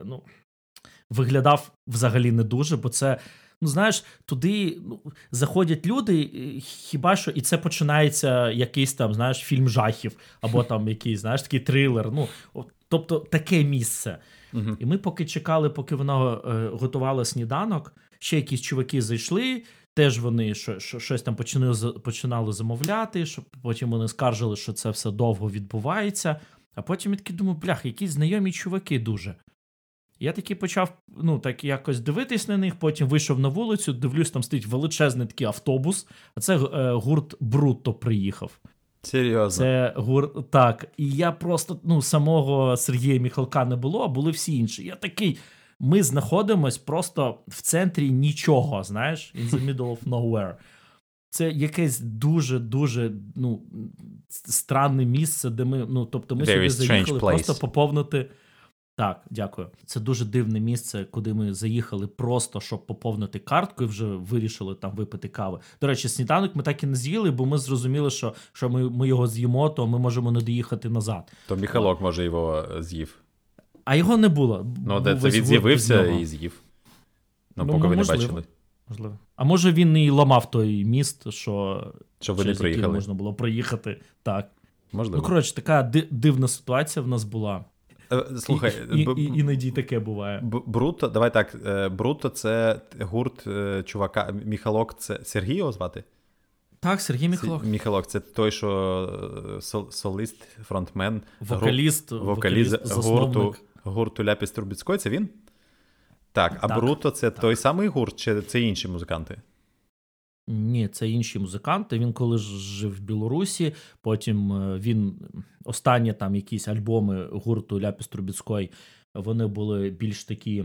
виглядав взагалі не дуже, бо це, ну знаєш, туди заходять люди, хіба що, і це починається якийсь там, знаєш, фільм жахів, або там якийсь, знаєш, такий трилер, тобто таке місце. Uh-huh. І ми поки чекали, поки вона готувала сніданок, ще якісь чуваки зайшли, теж вони щось там починали замовляти, потім вони скаржили, що це все довго відбувається, а потім я такий думаю, блях, якісь знайомі чуваки дуже. Я таки почав, так якось дивитись на них, потім вийшов на вулицю, дивлюсь, там стоїть величезний такий автобус, а це гурт Брутто приїхав. Серйозно? Це гурт, так. І я просто, самого Сергія Міхалка не було, а були всі інші. Я такий, ми знаходимось просто в центрі нічого, знаєш, in the middle of nowhere. Це якесь дуже-дуже, странне місце, де ми, тобто ми сюди заїхали просто поповнити. Так, дякую. Це дуже дивне місце, куди ми заїхали просто, щоб поповнити картку і вже вирішили там випити кави. До речі, сніданок ми так і не з'їли, бо ми зрозуміли, що ми його з'їмо, то ми можемо не доїхати назад. То Міхалок, може, його з'їв. А його не було. Це він з'явився і з'їв. Поки ви не бачили. Можливо. А може він і ламав той міст, що ви не приїхали. Можна було проїхати. Так. Можливо. Коротше, така дивна ситуація в нас була. Слухай, іноді таке буває. Брутто, давай так, Брутто — це гурт чувака, Міхалок — це Сергій його звати? Так, Сергій Міхалок. Міхалок — це той, що соліст, фронтмен, вокаліст гурту Ляпіс Трубецкой, це він? Так, а так, Брутто — це той самий гурт, чи це інші музиканти? Ні, це інші музиканти. Він коли жив в Білорусі, потім останні там якісь альбоми гурту Ляпіс Трубецкой, вони були більш такі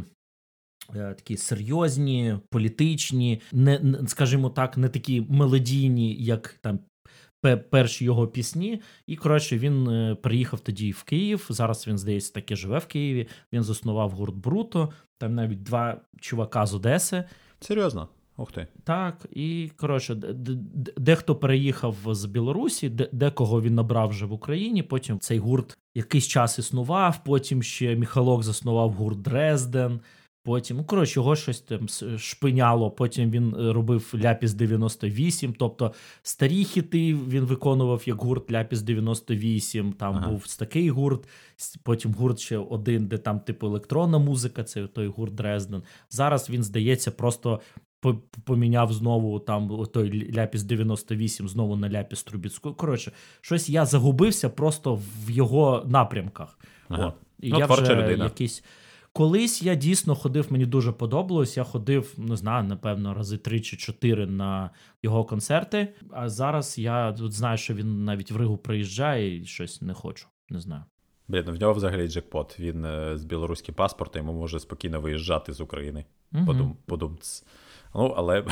серйозні, політичні, скажімо так, не такі мелодійні, як там перші його пісні. І, коротше, він приїхав тоді в Київ. Зараз він, здається, таки живе в Києві. Він заснував гурт Брутто. Там навіть два чувака з Одеси. Серйозно? Ух ти. Так, і, коротше, дехто переїхав з Білорусі, декого він набрав вже в Україні, потім цей гурт якийсь час існував, потім ще Міхалок заснував гурт Дрезден, потім, його щось там шпиняло, потім він робив Ляпіс 98, тобто старі хіти він виконував як гурт Ляпіс 98, там був такий гурт, потім гурт ще один, де там типу електронна музика, це той гурт Дрезден. Зараз він, здається, просто поміняв знову там той Ляпіс 98 знову на Ляпіс Трубецкой. Коротше, щось я загубився просто в його напрямках. Ага. І я вже якийсь... Колись я дійсно ходив, мені дуже подобалось, я ходив, не знаю, напевно, рази 3 чи 4 на його концерти, а зараз я тут знаю, що він навіть в Ригу приїжджає і щось не хочу, не знаю. Блін, в нього взагалі джекпот, він з білоруським паспортом, йому може спокійно виїжджати з України. Подумц. Але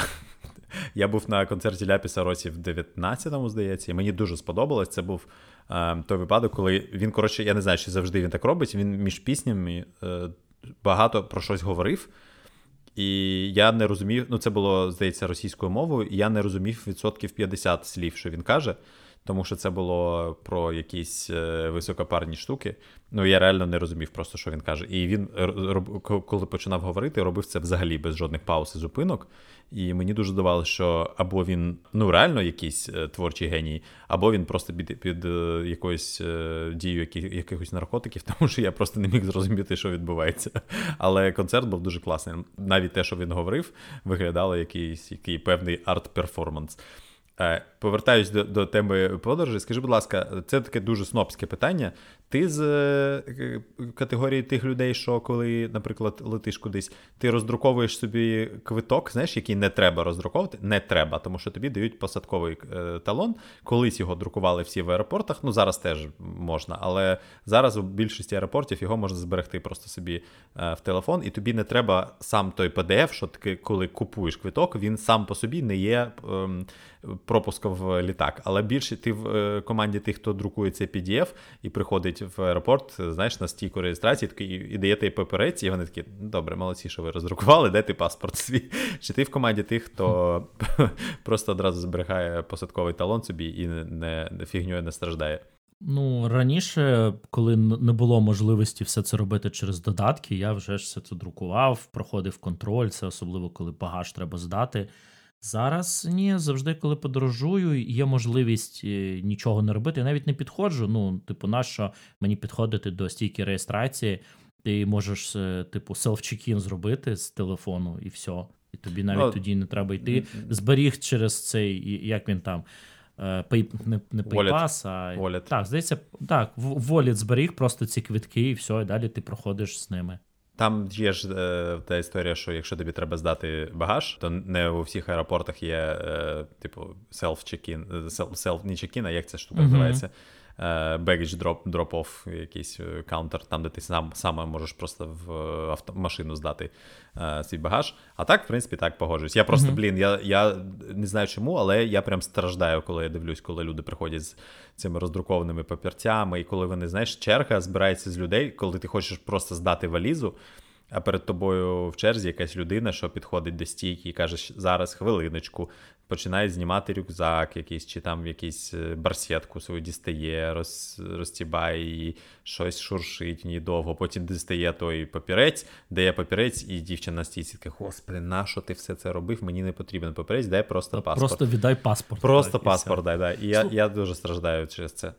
я був на концерті Ляпіса році в 19-му, здається, і мені дуже сподобалось. Це був той випадок, коли він, я не знаю, чи завжди він так робить, він між піснями багато про щось говорив, і я не розумів, це було, здається, російською мовою, і я не розумів 50% слів, що він каже, тому що це було про якісь високопарні штуки. Я реально не розумів просто, що він каже. І він, коли починав говорити, робив це взагалі без жодних пауз і зупинок. І мені дуже здавалося, що або він, реально якийсь творчий геній, або він просто під якоюсь дією якихось наркотиків, тому що я просто не міг зрозуміти, що відбувається. Але концерт був дуже класний. Навіть те, що він говорив, виглядало який певний арт-перформанс. Повертаюсь до теми подорожі. Скажи, будь ласка, це таке дуже снобське питання. Ти з категорії тих людей, що коли, наприклад, летиш кудись, ти роздруковуєш собі квиток, знаєш, який не треба роздруковувати? Не треба, тому що тобі дають посадковий талон. Колись його друкували всі в аеропортах, ну зараз теж можна, але зараз у більшості аеропортів його можна зберегти просто собі в телефон, і тобі не треба сам той PDF, що ти, коли купуєш квиток, він сам по собі не є пропуском в літак. Але більше ти в команді тих, хто друкує цей PDF і приходить в аеропорт, знаєш, на стійку реєстрації і дає той папірець, і вони такі, добре, молодці, що ви роздрукували, де ти паспорт свій? Чи ти в команді тих, хто просто одразу зберігає посадковий талон собі і не фігньою не страждає? Ну, раніше, коли не було можливості все це робити через додатки, я вже ж все це друкував, проходив контроль, це особливо, коли багаж треба здати. Зараз ні, завжди, коли подорожую, є можливість нічого не робити. Я навіть не підходжу, ну, типу, нащо мені підходити до стійки реєстрації, ти можеш, типу, селф-чекін зробити з телефону і все. І тобі навіть тоді не треба йти. Зберіг через цей, як він там, не PayPass, а... Wallet. Так, здається, так, Wallet зберіг просто ці квитки і все, і далі ти проходиш з ними. Там є ж та історія, що якщо тобі треба здати багаж, то не у всіх аеропортах є, типу, self-check-in, не check-in, а як ця штука називається? Baggage drop-off, якийсь каунтер, там, де ти сам можеш просто в машину здати свій багаж. А так, в принципі, так, погоджуюсь. Я просто, я не знаю чому, але я прям страждаю, коли я дивлюсь, коли люди приходять з цими роздрукованими папірцями, і коли вони, знаєш, черга збирається з людей, коли ти хочеш просто здати валізу, а перед тобою в черзі якась людина, що підходить до стійки і каже, зараз, хвилиночку, починає знімати рюкзак якийсь, чи там якийсь барсетку свою дістає, розтібає і щось шуршить в ній довго. Потім дістає той папірець, дає папірець, і дівчина на стійці така, господи, нащо ти все це робив? Мені не потрібен папірець, дай просто паспорт. Просто віддай паспорт. Просто так, паспорт дай, да. І я дуже страждаю через це.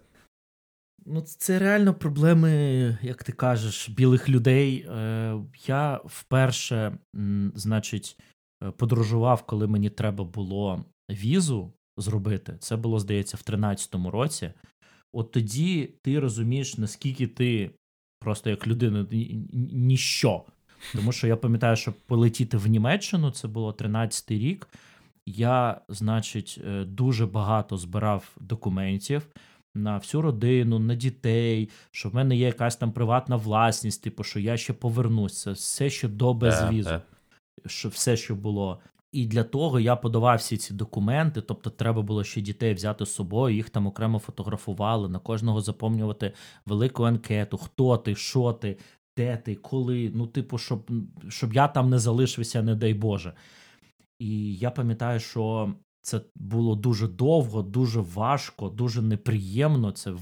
Ну, це реально проблеми, як ти кажеш, білих людей. Я вперше, значить, подорожував, коли мені треба було візу зробити. Це було, здається, в 13-му році. От тоді ти розумієш, наскільки ти просто як людина ніщо. Тому що я пам'ятаю, що полетіти в Німеччину, це було 13-й рік, я, значить, дуже багато збирав документів на всю родину, на дітей, що в мене є якась там приватна власність, типу, що я ще повернусь. Це все, що до безвізу. Що все, що було. І для того я подавав всі ці документи, тобто треба було ще дітей взяти з собою, їх там окремо фотографували, на кожного заповнювати велику анкету, хто ти, що ти, де ти, коли, ну, типу, щоб я там не залишився, не дай Боже. І я пам'ятаю, що це було дуже довго, дуже важко, дуже неприємно, це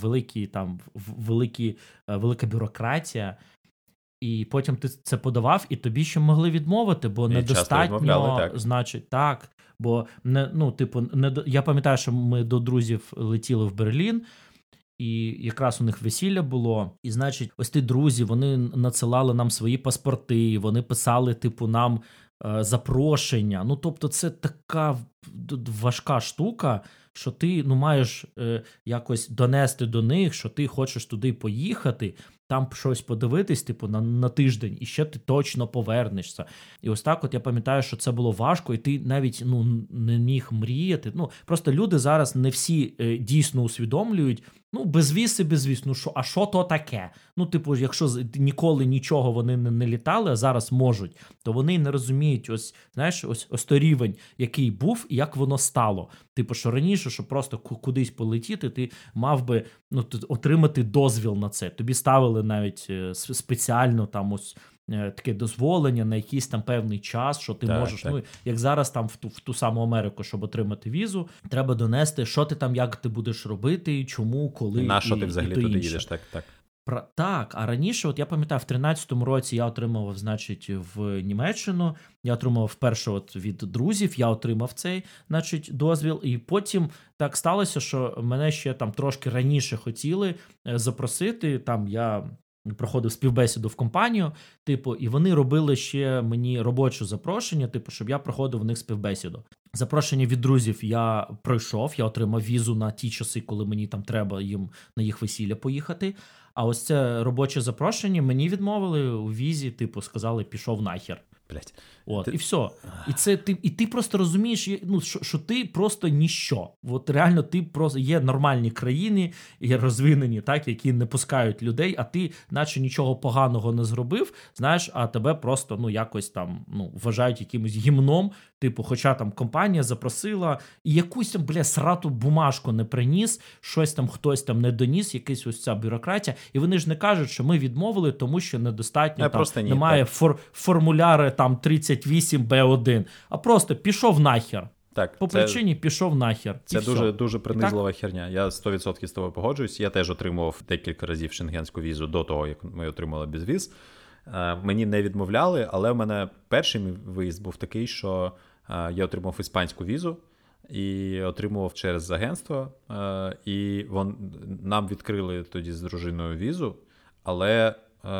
велика бюрократія. І потім ти це подавав, і тобі ще могли відмовити, бо недостатньо, значить, так. Бо, я пам'ятаю, що ми до друзів летіли в Берлін, і якраз у них весілля було, і, значить, ось ті друзі, вони надсилали нам свої паспорти, вони писали, типу, нам запрошення. Ну, тобто, це така важка штука, що ти, маєш якось донести до них, що ти хочеш туди поїхати, там щось подивитись, типу, на тиждень, і ще ти точно повернешся. І ось так от я пам'ятаю, що це було важко, і ти навіть, не міг мріяти. Просто люди зараз не всі дійсно усвідомлюють, безвіз і безвіз, а що то таке? Типу, якщо ніколи нічого вони не літали, а зараз можуть, то вони не розуміють, ось той рівень, який був і як воно стало. Типу, що раніше, щоб просто кудись полетіти, ти мав би отримати дозвіл на це. Тобі ставили навіть спеціально там ось таке дозволення на якийсь там певний час, що ти можеш, так. Як зараз там в ту саму Америку, щоб отримати візу, треба донести, що ти там, як ти будеш робити, чому, коли, на що ти взагалі туди їдеш, так. Так, а раніше, от я пам'ятаю, в 13-му році я отримав, значить, в Німеччину, я отримав вперше від друзів, я отримав цей, значить, дозвіл, і потім так сталося, що мене ще там трошки раніше хотіли запросити, там я проходив співбесіду в компанію, типу, і вони робили ще мені робоче запрошення, типу, щоб я проходив у них співбесіду. Запрошення від друзів я пройшов, я отримав візу на ті часи, коли мені там треба їм на їх весілля поїхати. А ось це робоче запрошення мені відмовили у візі, типу, сказали, пішов нахер. Блять. От, і все. І ти просто розумієш, ну, що ти просто ніщо. От реально ти просто є нормальні країни, є розвинені, так, які не пускають людей, а ти наче нічого поганого не зробив, знаєш, а тебе просто, ну, якось там, ну, вважають якимось гімном, типу, хоча там компанія запросила і якусь там, срату бумажку не приніс, щось там хтось там не доніс, якась ось ця бюрократія, і вони ж не кажуть, що ми відмовили, тому що недостатньо, там, немає формуляри там 38 Б1, а просто пішов нахер. Так, по причині пішов нахер. Це дуже принизлива херня. Я 100% з тобою погоджуюсь. Я теж отримував декілька разів шенгенську візу до того, як ми отримали безвіз. Мені не відмовляли, але в мене перший виїзд був такий, що я отримав іспанську візу і отримував через агентство. І нам відкрили тоді з дружиною візу, але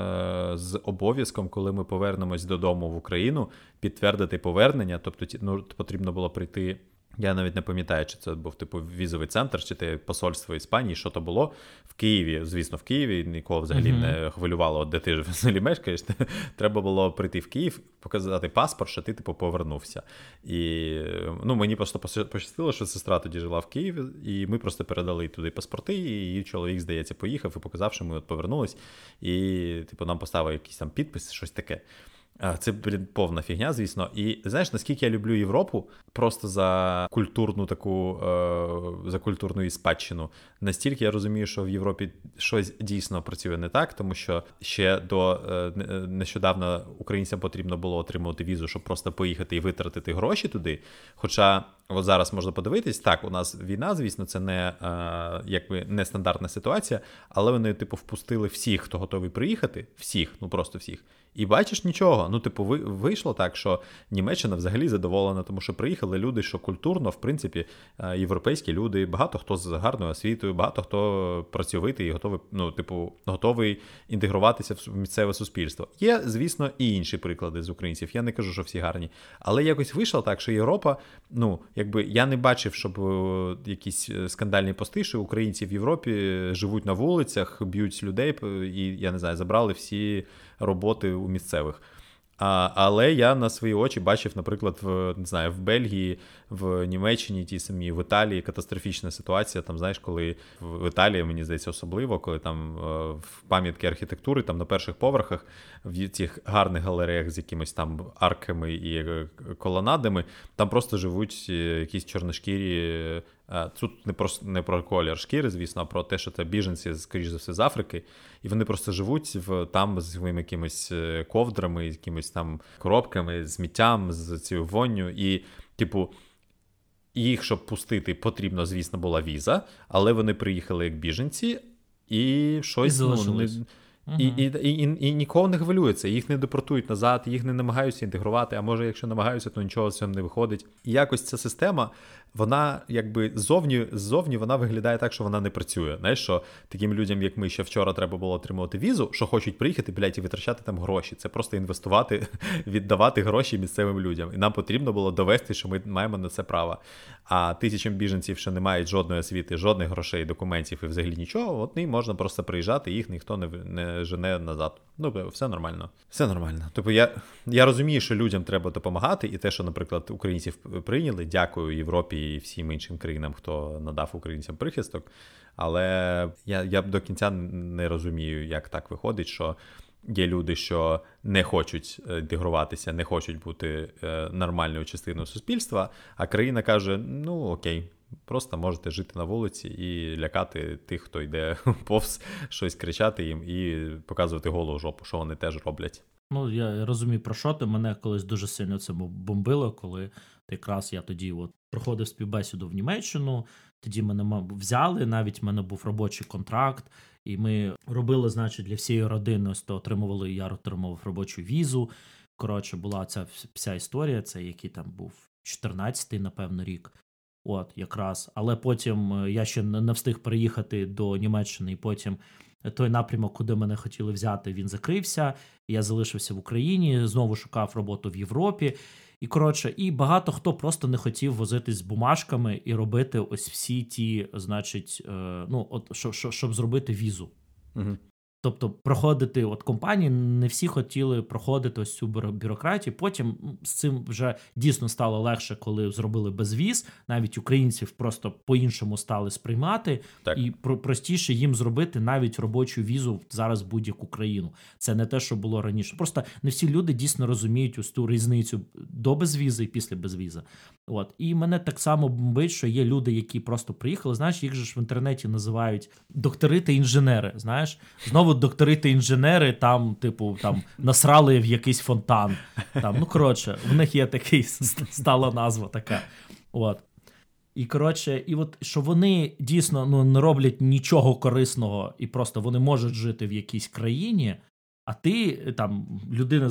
з обов'язком, коли ми повернемось додому в Україну, підтвердити повернення, тобто потрібно було прийти, я навіть не пам'ятаю, чи це був типу візовий центр, чи те посольство Іспанії, що то було. В Києві, звісно, в Києві, нікого взагалі не хвилювало, де ти взагалі мешкаєш. Треба було прийти в Київ, показати паспорт, що ти типу повернувся. І мені просто пощастило, що сестра тоді жила в Києві, і ми просто передали туди паспорти, і її чоловік, здається, поїхав і показав, що ми от повернулись, і типу нам поставив якийсь там підпис, щось таке. Це, повна фігня, звісно. І знаєш, наскільки я люблю Європу просто за культурну таку, за культурну спадщину. Настільки я розумію, що в Європі щось дійсно працює не так, тому що ще до нещодавно українцям потрібно було отримувати візу, щоб просто поїхати і витратити гроші туди. Хоча от зараз можна подивитись, так, у нас війна, звісно, це не якби нестандартна ситуація, але вони, типу, впустили всіх, хто готовий приїхати, всіх, ну просто всіх. І бачиш, нічого. Ну, типу, вийшло так, що Німеччина взагалі задоволена, тому що приїхали люди, що культурно, в принципі, європейські люди, багато хто з гарною освітою, багато хто працьовитий і готовий, готовий інтегруватися в місцеве суспільство. Є, звісно, і інші приклади з українців. Я не кажу, що всі гарні. Але якось вийшло так, що Європа, я не бачив, щоб якісь скандальні пости, що українці в Європі живуть на вулицях, б'ють людей і, я не знаю, забрали всі роботи у місцевих. Але я на свої очі бачив, наприклад, в Бельгії, в Німеччині, ті самі, в Італії катастрофічна ситуація. Там, знаєш, коли в Італії, мені здається, особливо, коли там в пам'ятки архітектури, там на перших поверхах, в цих гарних галереях з якимись там арками і колонадами, там просто живуть якісь чорношкірі. Тут не про колір шкіри, звісно, а про те, що це біженці, скоріш за все, з Африки, і вони просто живуть там з своїми якимись ковдрами, якимись там коробками, з сміттям, з цією вонню, і, типу, їх, щоб пустити, потрібно, звісно, була віза, але вони приїхали як біженці, і щось... І нікого не хвилюється, їх не депортують назад, їх не намагаються інтегрувати, а може, якщо намагаються, то нічого з цього не виходить. І якось ця система, вона якби ззовні вона виглядає так, що вона не працює. Знаєш, що таким людям, як ми, ще вчора треба було отримувати візу, що хочуть приїхати, і витрачати там гроші. Це просто інвестувати, віддавати гроші місцевим людям. І нам потрібно було довести, що ми маємо на це право. А тисячам біженців, що не мають жодної освіти, жодних грошей, документів і взагалі нічого, от ним можна просто приїжджати, їх ніхто не жене назад. Все нормально. Все нормально. Тобто я розумію, що людям треба допомагати, і те, що, наприклад, українців прийняли, дякую Європі і всім іншим країнам, хто надав українцям прихисток, але я до кінця не розумію, як так виходить, що є люди, що не хочуть інтегруватися, не хочуть бути нормальною частиною суспільства, а країна каже, окей, просто можете жити на вулиці і лякати тих, хто йде повз, щось кричати їм і показувати голу жопу, що вони теж роблять. Я розумію, про що ти. Мене колись дуже сильно це бомбило, коли якраз я тоді проходив співбесіду в Німеччину, тоді мене взяли, навіть в мене був робочий контракт, і ми робили, значить, для всієї родини, я отримував робочу візу. Коротше, була ця вся історія, це який там був 14-й, напевно, рік. Якраз. Але потім я ще не встиг переїхати до Німеччини, і потім той напрямок, куди мене хотіли взяти, він закрився, я залишився в Україні, знову шукав роботу в Європі. І, коротше, і багато хто просто не хотів возитись з бумажками і робити ось всі ті, значить, щоб зробити візу. Угу. Тобто проходити от компанії, не всі хотіли проходити ось цю бюрократію. Потім з цим вже дійсно стало легше, коли зробили безвіз. Навіть українців просто по-іншому стали сприймати. Так. І простіше їм зробити навіть робочу візу зараз в будь-яку країну. Це не те, що було раніше. Просто не всі люди дійсно розуміють ось ту різницю до безвізи і після безвіза. От. І мене так само бомбить, що є люди, які просто приїхали. Знаєш, їх же ж в інтернеті називають доктори та інженери. Знаєш, знову доктори та інженери там, типу, там насрали в якийсь фонтан. Там, ну, коротше, в них є такий, стала назва така. От. І, коротше, і от, що вони дійсно не роблять нічого корисного і просто вони можуть жити в якійсь країні, а ти, там, людина з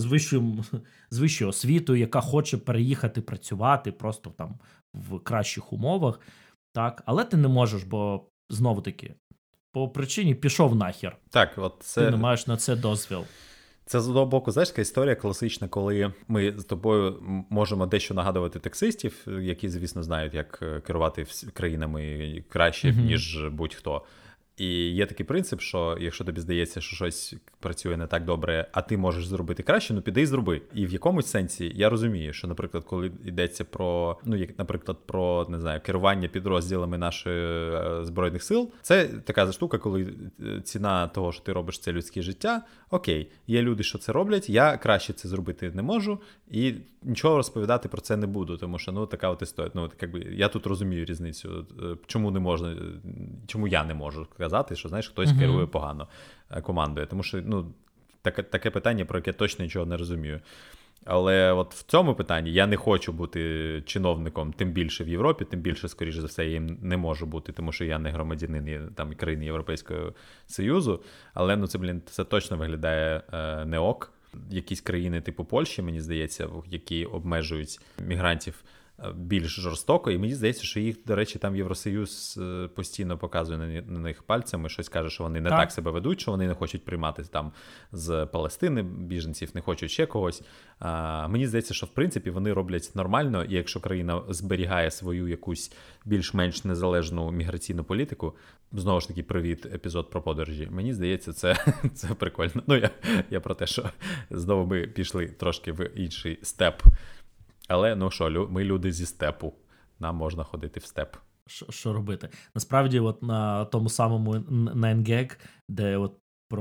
вищою освітою, яка хоче переїхати працювати просто там в кращих умовах, так, але ти не можеш, бо, знову-таки, по причині пішов нахер. Так, от це... Ти не маєш на це дозвіл. Це, з одного боку, знаєш, така історія класична, коли ми з тобою можемо дещо нагадувати таксистів, які, звісно, знають, як керувати країнами краще, ніж будь-хто. І є такий принцип, що якщо тобі здається, що щось працює не так добре, а ти можеш зробити краще, ну піди і зроби. І в якомусь сенсі я розумію, що, наприклад, коли йдеться про, наприклад, про, не знаю, керування підрозділами наших Збройних сил, це така штука, коли ціна того, що ти робиш, це людське життя. Окей, є люди, що це роблять, я краще це зробити не можу, і нічого розповідати про це не буду, тому що, така от історія. Я тут розумію різницю, чому не можна, чому я не можу казати, що, знаєш, хтось керує погано командою, тому що, таке питання, про яке точно нічого не розумію. Але от в цьому питанні я не хочу бути чиновником, тим більше в Європі, тим більше, скоріше за все, я їм не можу бути, тому що я не громадянин там країни Європейського Союзу, але, це точно виглядає не ок. Якісь країни типу Польщі, мені здається, які обмежують мігрантів більш жорстоко, і мені здається, що їх, до речі, там Євросоюз постійно показує на них пальцями, щось каже, що вони не так себе ведуть, що вони не хочуть приймати там з Палестини біженців, не хочуть ще когось. Мені здається, що в принципі вони роблять нормально, і якщо країна зберігає свою якусь більш-менш незалежну міграційну політику, знову ж таки, привіт, епізод про подорожі, мені здається, це прикольно. Я про те, що знову ми пішли трошки в інший степ. Але, ми люди зі степу. Нам можна ходити в степ. Що робити? Насправді, от на тому самому 9gag, де от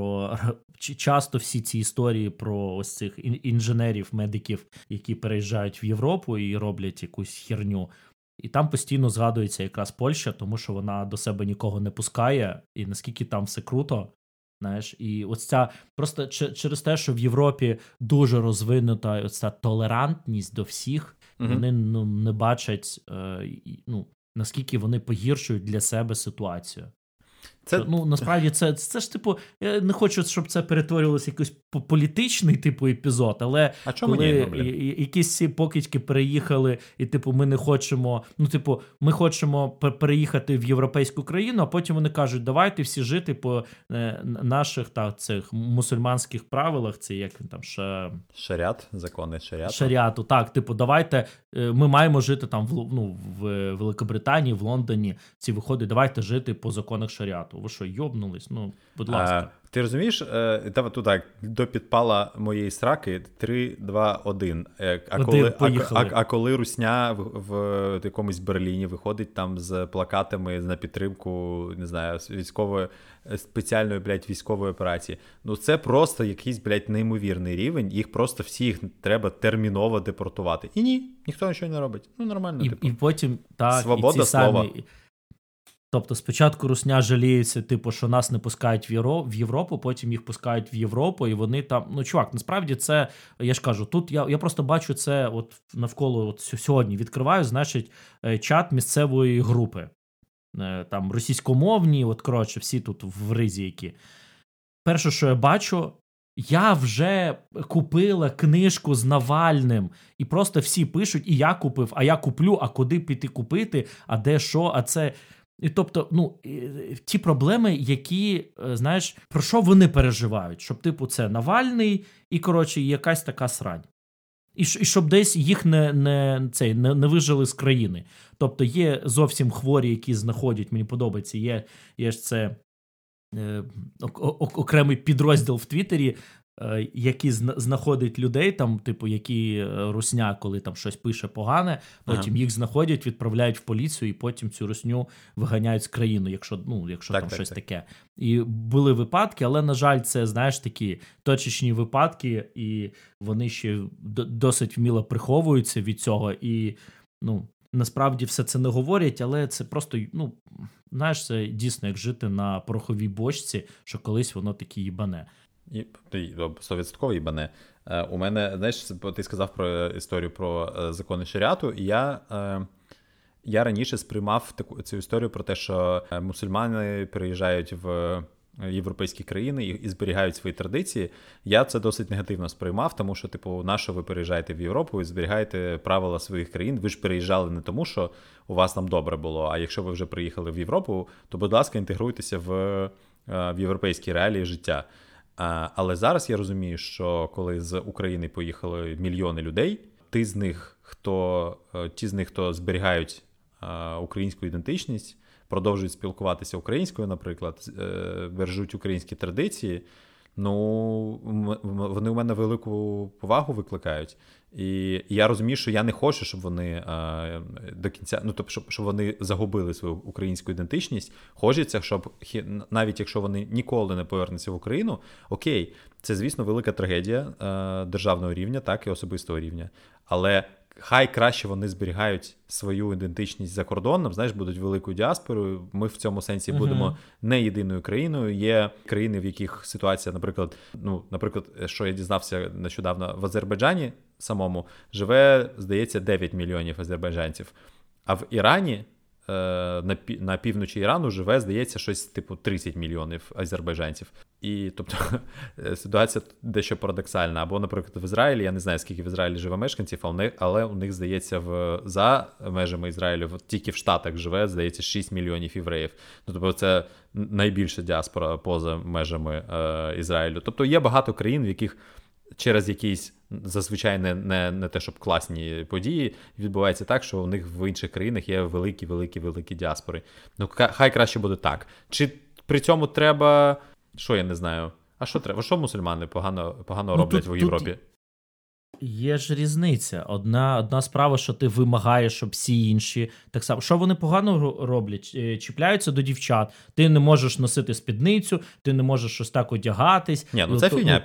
часто всі ці історії про ось цих інженерів, медиків, які переїжджають в Європу і роблять якусь херню. І там постійно згадується якраз Польща, тому що вона до себе нікого не пускає, і наскільки там все круто. Знаєш, і ось ця просто через те, що в Європі дуже розвинута ось ця толерантність до всіх, вони не бачать, наскільки вони погіршують для себе ситуацію. Це... насправді, це ж, типу, я не хочу, щоб це перетворювалося в якийсь політичний, типу, епізод, але коли якісь ці покидьки переїхали, і, типу, ми не хочемо, ми хочемо переїхати в європейську країну, а потім вони кажуть, давайте всі жити по наших, цих мусульманських правилах, це як він там, Шаріат, закони шаріату. Шаріату, так, типу, давайте, ми маємо жити там в Великобританії, в Лондоні, ці виходить, давайте жити по законах шаріату. Ви що, йобнулись? Будь ласка. Ти розумієш, тут до підпала моєї сраки 3, 2, 1. А коли русня в якомусь Берліні виходить там з плакатами на підтримку, не знаю, спеціальної, військової операції. Це просто якийсь, неймовірний рівень. Їх просто всіх треба терміново депортувати. І ні, ніхто нічого не робить. Нормально. І потім, так, свобода і ці слова. Самі... Тобто спочатку русня жаліється, що нас не пускають в Європу, потім їх пускають в Європу, і вони там... чувак, насправді це, я ж кажу, тут я просто бачу це от навколо сьогодні. Відкриваю, значить, чат місцевої групи. Там російськомовні, всі тут в ризі які. Перше, що я бачу, я вже купила книжку з Навальним, і просто всі пишуть, і я купив, а я куплю, а куди піти купити, а де що, а це... І тобто, ті проблеми, які, знаєш, про що вони переживають? Щоб, типу, це Навальний і, коротше, якась така срань. І щоб десь їх не вижили з країни. Тобто є зовсім хворі, які знаходять, мені подобається, є ж це окремий підрозділ в Твіттері, які знаходять людей, там, типу, які русня, коли там щось пише погане, потім їх знаходять, відправляють в поліцію і потім цю русню виганяють з країни, якщо там щось таке. І були випадки, але, на жаль, це, знаєш, такі точечні випадки, і вони ще досить вміло приховуються від цього, і, насправді все це не говорять, але це просто, знаєш, це дійсно як жити на пороховій бочці, що колись воно таки їбане. 100% їбане. У мене, знаєш, ти сказав про історію про закони шаріату, і я раніше сприймав цю історію про те, що мусульмани переїжджають в європейські країни і зберігають свої традиції. Я це досить негативно сприймав, тому що, нащо ви переїжджаєте в Європу і зберігаєте правила своїх країн? Ви ж переїжджали не тому, що у вас там добре було, а якщо ви вже приїхали в Європу, то, будь ласка, інтегруйтеся в європейські реалії життя. Але зараз я розумію, що коли з України поїхали мільйони людей, ті з них, хто зберігають українську ідентичність, продовжують спілкуватися українською, наприклад, бережуть українські традиції, вони у мене велику повагу викликають. І я розумію, що я не хочу, щоб вони до кінця, щоб вони загубили свою українську ідентичність. Хочеться, щоб навіть якщо вони ніколи не повернуться в Україну, окей, це, звісно, велика трагедія державного рівня, так і особистого рівня. Але хай краще вони зберігають свою ідентичність за кордоном, знаєш, будуть великою діаспорою. Ми в цьому сенсі будемо не єдиною країною. Є країни, в яких ситуація, наприклад, що я дізнався нещодавно, в Азербайджані самому живе, здається, 9 мільйонів азербайджанців. А в Ірані, на півночі Ірану живе, здається, щось типу 30 мільйонів азербайджанців. І, тобто, ситуація дещо парадоксальна. Або, наприклад, в Ізраїлі, я не знаю, скільки в Ізраїлі живе мешканців, але у них, здається, за межами Ізраїлю, тільки в Штатах живе, здається, 6 мільйонів євреїв. Тобто, це найбільша діаспора поза межами Ізраїлю. Тобто, є багато країн, в яких через якісь, зазвичай не те, щоб класні події, відбувається так, що у них в інших країнах є великі діаспори. Хай краще буде так. Чи при цьому треба, що я не знаю, а що треба? Що мусульмани погано роблять в Європі? Є ж різниця. Одна справа, що ти вимагаєш, щоб всі інші так само. Що вони погано роблять? Чіпляються до дівчат. Ти не можеш носити спідницю, ти не можеш щось так одягатись. Ні, це фігня.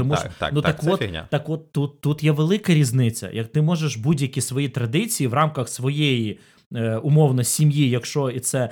Це фігня. Так от тут є велика різниця. Як ти можеш будь-які свої традиції в рамках своєї умовно сім'ї, якщо і це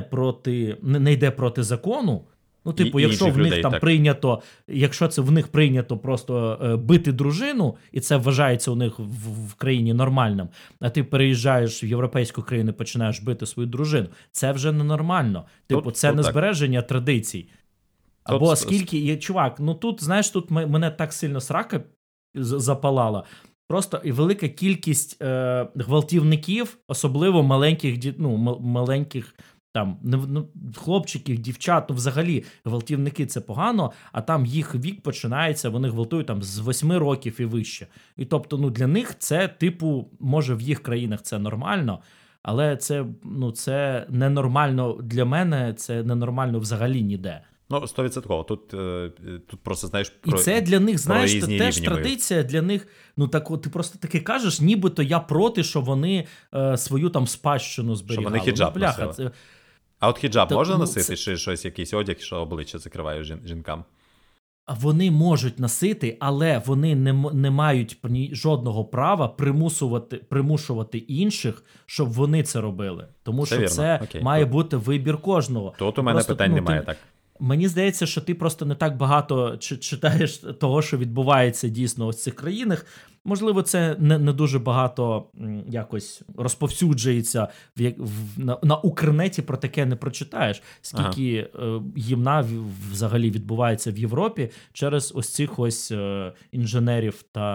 не йде проти закону. Якщо в них там прийнято, якщо це в них прийнято просто бити дружину, і це вважається у них в країні нормальним, а ти переїжджаєш в європейську країну і починаєш бити свою дружину, це вже ненормально. Це не збереження традицій. Або скільки, чувак, тут, знаєш, тут мене так сильно срака запалала. Просто і велика кількість гвалтівників, особливо маленьких там хлопчиків, дівчат, взагалі гвалтівники – це погано, а там їх вік починається, вони гвалтують там з 8 років і вище. І тобто, для них це, може в їх країнах це нормально, але це ненормально для мене, це ненормально взагалі ніде. 100%. Тут просто, знаєш, і це для них, знаєш, це теж традиція для них. Ти просто таки кажеш, нібито я проти, що вони свою там спадщину зберігали. Що вони хіджаб носили. А от хіджаб можна носити, чи щось, якийсь одяг, що обличчя закриває жінкам? Вони можуть носити, але вони не мають жодного права примушувати інших, щоб вони це робили. Тому що це має бути вибір кожного. Тут у мене питань немає, так. Мені здається, що ти просто не так багато читаєш того, що відбувається дійсно в цих країнах. Можливо, це не дуже багато якось розповсюджується на Укрнеті, про таке не прочитаєш. Скільки гімна взагалі відбувається в Європі через ось цих ось інженерів та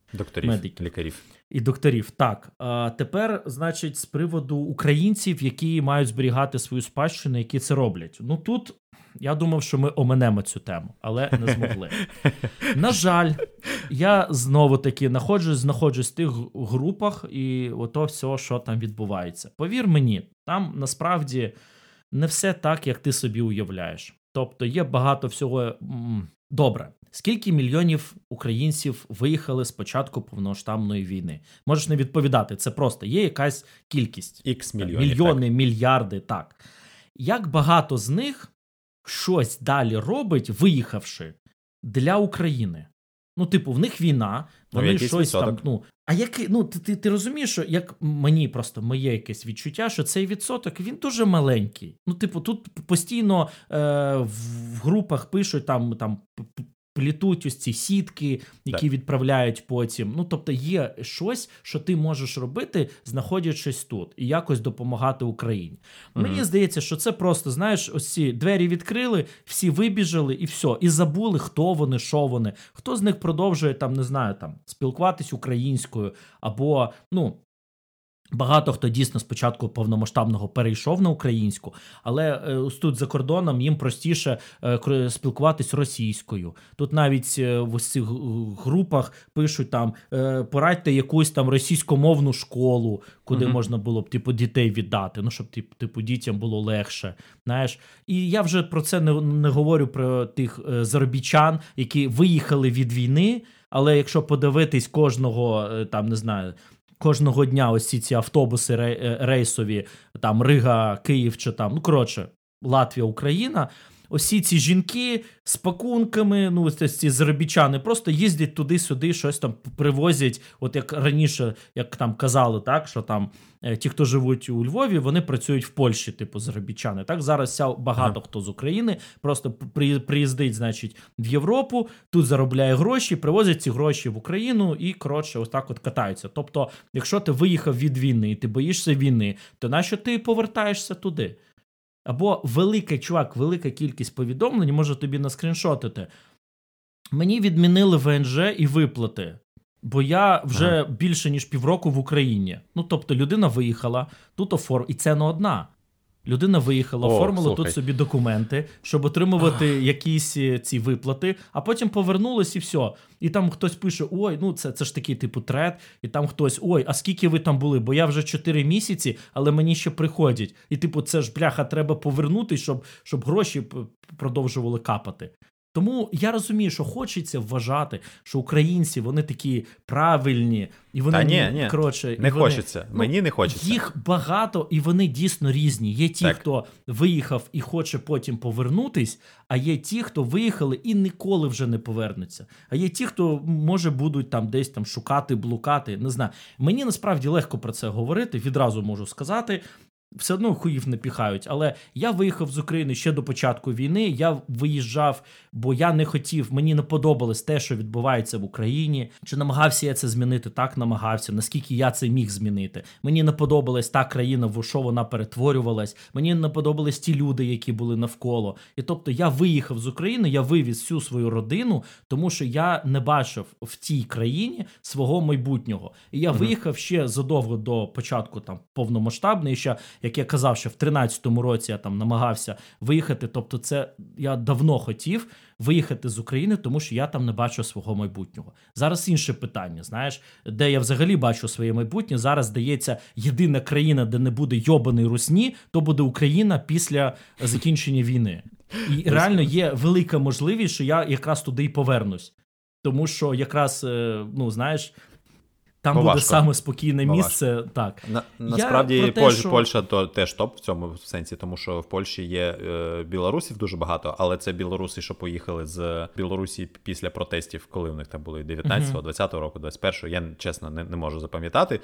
Докторів, медиків. лікарів. І докторів, так. А тепер, значить, з приводу українців, які мають зберігати свою спадщину, які це роблять. Ну, тут я думав, що ми оминемо цю тему, але не змогли. На жаль, я знову-таки знаходжусь в тих групах і ото все, що там відбувається. Повір мені, там насправді не все так, як ти собі уявляєш. Тобто є багато всього. Добре. Скільки мільйонів українців виїхали з початку повномасштабної війни? Можеш не відповідати, це просто є якась кількість. Ікс мільйонів. Мільйони, так. мільярди, так. Як багато з них щось далі робить, виїхавши для України? Ну, типу, в них війна, вони щось відсоток. там, а який, ти розумієш, що як мені просто моє якесь відчуття, що цей відсоток, він дуже маленький. Ну, типу, тут постійно в групах пишуть там плітуть ось ці сітки, які відправляють потім. Ну, тобто є щось, що ти можеш робити, знаходячись тут, і якось допомагати Україні. Мені здається, що це просто, знаєш, ось ці двері відкрили, всі вибіжали, і все. І забули, хто вони, що вони. Хто з них продовжує, там, не знаю, там, спілкуватись українською, або, багато хто дійсно спочатку повномасштабного перейшов на українську, але ось тут за кордоном їм простіше спілкуватись російською. Тут навіть в ось цих групах пишуть там, порадьте якусь там російськомовну школу, куди можна було б дітей віддати, щоб дітям було легше. Знаєш? І я вже про це не говорю про тих заробітчан, які виїхали від війни, але якщо подивитись кожного, там, не знаю, кожного дня ось ці автобуси рейсові, там Рига, Київ чи там, Латвія, Україна, усі ці жінки з пакунками, ось ці заробітчани просто їздять туди-сюди, щось там привозять, от як раніше, як там казали, так, що там ті, хто живуть у Львові, вони працюють в Польщі, заробітчани. Так, зараз багато хто з України просто приїздить, значить, в Європу, тут заробляє гроші, привозять ці гроші в Україну і, ось так от катаються. Тобто, якщо ти виїхав від війни, ти боїшся війни, то нащо ти повертаєшся туди? Або велика кількість повідомлень, можу тобі наскріншотити. Мені відмінили ВНЖ і виплати, бо я вже більше ніж півроку в Україні. Тобто людина виїхала, тут і це не одна. Людина виїхала, оформила тут собі документи, щоб отримувати якісь ці виплати, а потім повернулась і все. І там хтось пише, це ж такий тред, і там хтось, а скільки ви там були? Бо я вже 4 місяці, але мені ще приходять. І це ж, бляха, треба повернути, щоб гроші продовжували капати. Тому я розумію, що хочеться вважати, що українці, вони такі правильні, і вони, не хочеться, мені не хочеться. Їх багато, і вони дійсно різні. Є ті, хто виїхав і хоче потім повернутись, а є ті, хто виїхали і ніколи вже не повернуться. А є ті, хто, може, будуть там десь там шукати, блукати, не знаю. Мені насправді легко про це говорити, відразу можу сказати. Все одно хуїв не піхають, але я виїхав з України ще до початку війни, я виїжджав, бо я не хотів, мені не подобалось те, що відбувається в Україні, чи намагався я це змінити, так намагався, наскільки я це міг змінити. Мені не подобалась та країна, в що вона перетворювалась, мені не подобались ті люди, які були навколо. І тобто я виїхав з України, я вивіз всю свою родину, тому що я не бачив в тій країні свого майбутнього. І я виїхав ще задовго до початку там повномасштабної, ще як я казав, що в 13-му році я там намагався виїхати, тобто це я давно хотів виїхати з України, тому що я там не бачу свого майбутнього. Зараз інше питання, знаєш, де я взагалі бачу своє майбутнє, зараз, здається, єдина країна, де не буде йобаної русні, то буде Україна після закінчення війни. І реально є велика можливість, що я якраз туди і повернусь. Тому що якраз, знаєш, там буде саме спокійне місце. Так. Насправді Польща то теж топ в цьому сенсі, тому що в Польщі є білорусів дуже багато, але це білоруси, що поїхали з Білорусі після протестів, коли в них там були 19-го, 20-го року, 21-го, я чесно не можу запам'ятати.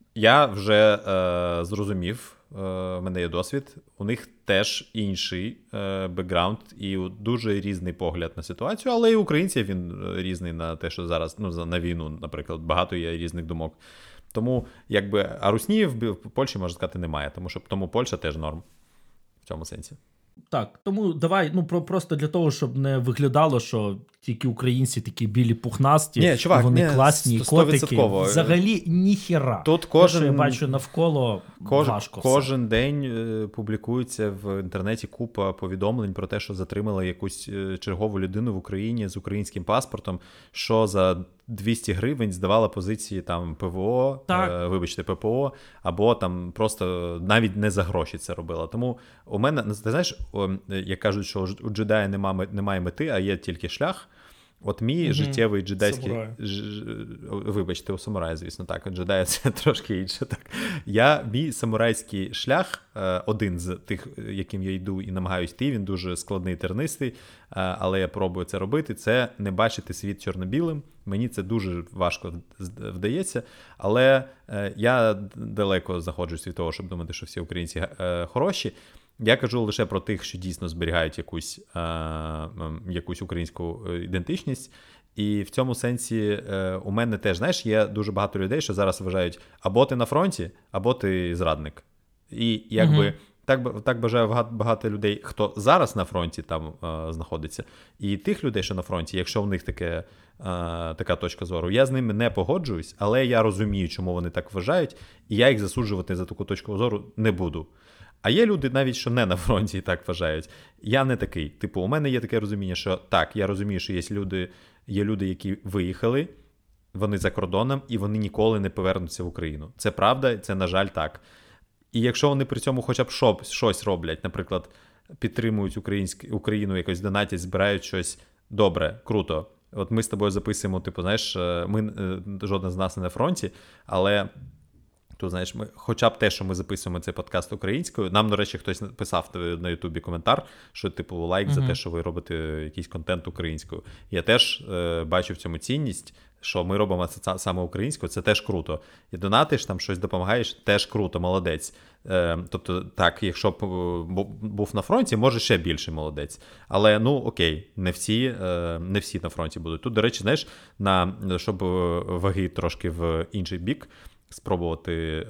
Я вже зрозумів, в мене є досвід, у них теж інший бекграунд і дуже різний погляд на ситуацію, але і українців він різний на те, що зараз, на війну, наприклад, багато є різних думок. Тому, а русні в Польщі, можна сказати, немає, тому Польща теж норм в цьому сенсі. Так, тому давай, просто для того, щоб не виглядало, що тільки українці такі білі пухнасті, Ні, чувак, вони класні, котики. 100%. Взагалі ніхіра. Тут Те, що я бачу навколо, важко кожен день публікується в інтернеті купа повідомлень про те, що затримали якусь чергову людину в Україні з українським паспортом, що за 200 гривень здавала позиції там ПВО, ППО, або там просто навіть не за гроші це робила. Тому у мене, ти знаєш, як кажуть, що у джедая немає мети, а є тільки шлях. От мій життєвий джедайський... Вибачте, у самурая, звісно, так. У джедая це трошки інше. Так. Мій самурайський шлях, один з тих, яким я йду і намагаюсь йти, він дуже складний, тернистий, але я пробую це робити, це не бачити світ чорно-білим. Мені це дуже важко вдається, але я далеко знаходжусь від того, щоб думати, що всі українці хороші. Я кажу лише про тих, що дійсно зберігають якусь українську ідентичність. І в цьому сенсі у мене теж, знаєш, є дуже багато людей, що зараз вважають, або ти на фронті, або ти зрадник. І якби так бажаю багато людей, хто зараз на фронті там знаходиться. І тих людей, що на фронті, якщо в них така точка зору, я з ними не погоджуюсь, але я розумію, чому вони так вважають, і я їх засуджувати за таку точку зору не буду. А є люди навіть, що не на фронті і так вважають. Я не такий. Типу, у мене є таке розуміння, що так, я розумію, що є люди, які виїхали, вони за кордоном, і вони ніколи не повернуться в Україну. Це правда, це, на жаль, так. І якщо вони при цьому хоча б щось роблять, наприклад, підтримують Україну, якось донатять, збирають щось, добре, круто. От ми з тобою записуємо, типу, знаєш, жоден з нас не на фронті, але... То, знаєш, хоча б те, що ми записуємо цей подкаст українською, нам, до речі, хтось написав на Ютубі коментар, що, типу, лайк за те, що ви робите якийсь контент українською. Я теж бачу в цьому цінність, що ми робимо це саме українською, це теж круто. І донатиш, там щось допомагаєш, теж круто, молодець. Тобто, так, якщо б був на фронті, може ще більше молодець. Але, окей, не всі на фронті будуть. Тут, до речі, знаєш, щоб ваги трошки в інший бік, спробувати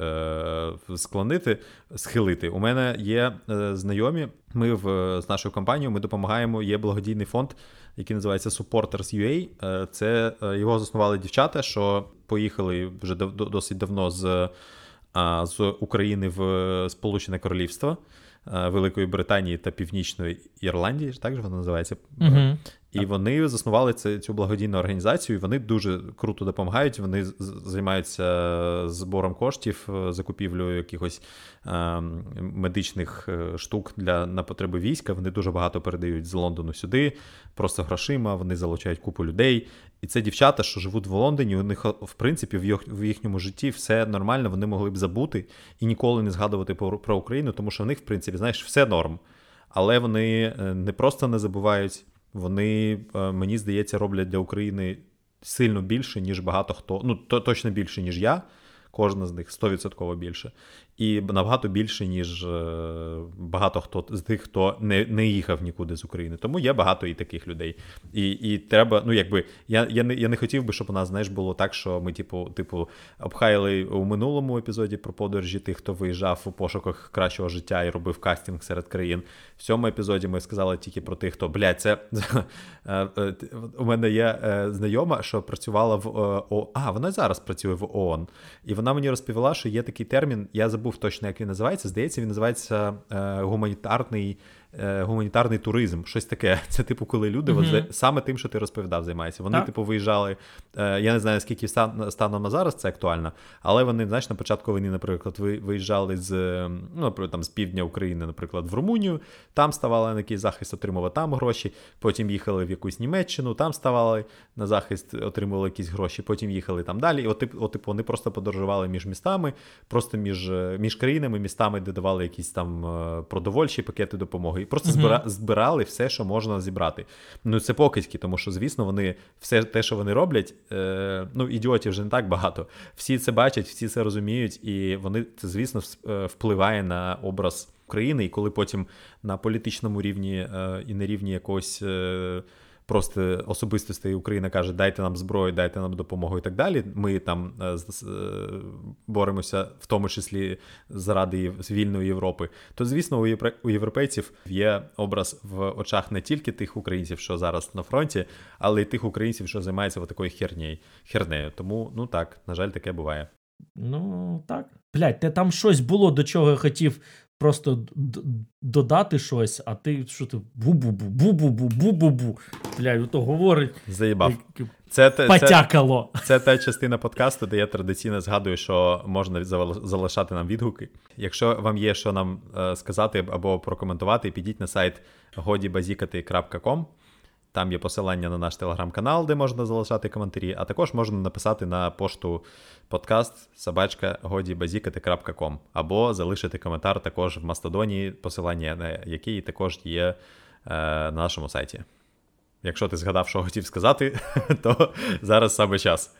схилити. У мене є знайомі, ми з нашою компанією, ми допомагаємо, є благодійний фонд, який називається Supporters.ua. Це його заснували дівчата, що поїхали вже досить давно з України в Сполучене Королівство, Великої Британії та Північної Ірландії, так же вона називається. І вони заснували цю благодійну організацію, і вони дуже круто допомагають, вони займаються збором коштів, закупівлею якихось медичних штук на потреби війська, вони дуже багато передають з Лондону сюди, просто грошима, вони залучають купу людей. І це дівчата, що живуть в Лондоні, у них, в принципі, в їхньому житті все нормально, вони могли б забути і ніколи не згадувати про Україну, тому що в них, в принципі, знаєш, все норм. Але вони не просто не забувають, вони, мені здається, роблять для України сильно більше, ніж багато хто, точно більше, ніж я, кожна з них 100% більше. І набагато більше, ніж багато хто з тих, хто не їхав нікуди з України. Тому є багато і таких людей. І треба, я не хотів би, щоб у нас, знаєш, було так, що ми, типу, обхаяли у минулому епізоді про подорожі тих, хто виїжджав у пошуках кращого життя і робив кастинг серед країн. В цьому епізоді ми сказали тільки про тих, хто, у мене є знайома, що працювала вона зараз працює в ООН. І вона мені розповіла, що є такий термін, я забув точно, як він називається. Здається, він називається гуманітарний туризм. Щось таке. Це, типу, коли люди саме тим, що ти розповідав, займаються. Вони, типу, виїжджали, я не знаю, скільки станом на зараз це актуально, але вони, знаєш, на початку війни, наприклад, виїжджали з півдня України, наприклад, в Румунію, там ставали на якийсь захист, отримували там гроші, потім їхали в якусь Німеччину, там ставали на захист, отримували якісь гроші, потім їхали там далі. І типу, вони просто подорожували між містами, просто між країнами, містами, де давали якісь там продовольчі пакети допомоги. І просто збирали все, що можна зібрати. Це покидьки, тому що, звісно, вони все те, що вони роблять, ідіотів вже не так багато. Всі це бачать, всі це розуміють, і вони це, звісно, впливає на образ України. І коли потім на політичному рівні і на рівні якогось просто особистостей Україна каже, дайте нам зброю, дайте нам допомогу і так далі. Ми там боремося в тому числі заради вільної Європи. То, звісно, у європейців є образ в очах не тільки тих українців, що зараз на фронті, але й тих українців, що займаються такою хернею. Тому, ну так, на жаль, таке буває. Ну, так. Блядь, те там щось було, до чого я хотів просто додати щось, а ти що ти бу-бу-бу. Блядь, ото говорить. Заїбав. Потякало. Це та частина подкасту, де я традиційно згадую, що можна залишати нам відгуки. Якщо вам є що нам сказати або прокоментувати, підіть на сайт godibazikati.com. Там є посилання на наш телеграм-канал, де можна залишати коментарі, а також можна написати на пошту podcast@godibazikati.com або залишити коментар також в Мастодоні, посилання на який також є на нашому сайті. Якщо ти згадав, що хотів сказати, то зараз саме час.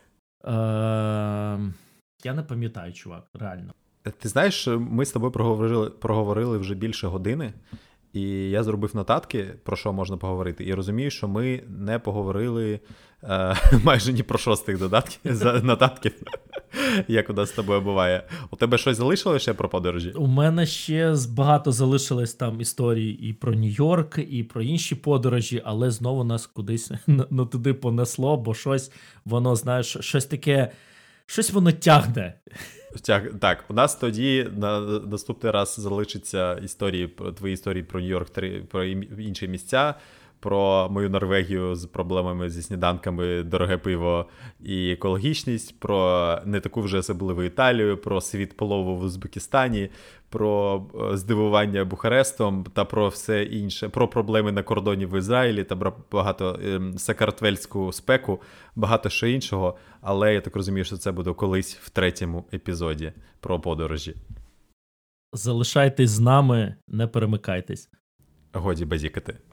Я не пам'ятаю, чувак, реально. Ти знаєш, ми з тобою проговорили вже більше години, і я зробив нотатки, про що можна поговорити, і розумію, що ми не поговорили майже ні про що з тих нотатків, як у нас з тобою буває. У тебе щось залишилося ще про подорожі? У мене ще багато залишилось там історій і про Нью-Йорк, і про інші подорожі, але знову нас кудись туди понесло, бо щось воно, знаєш, щось таке, щось воно тягне. Так, у нас тоді на наступний раз залишиться твої історії про Нью-Йорк, про інші місця, про мою Норвегію з проблемами зі сніданками, дороге пиво і екологічність, про не таку вже особливу Італію, про світ полову в Узбекистані, про здивування Бухарестом та про все інше, про проблеми на кордоні в Ізраїлі та багато сакартвельську спеку, багато що іншого, але я так розумію, що це буде колись в 3-му епізоді про подорожі. Залишайтесь з нами, не перемикайтесь. Годі базікати.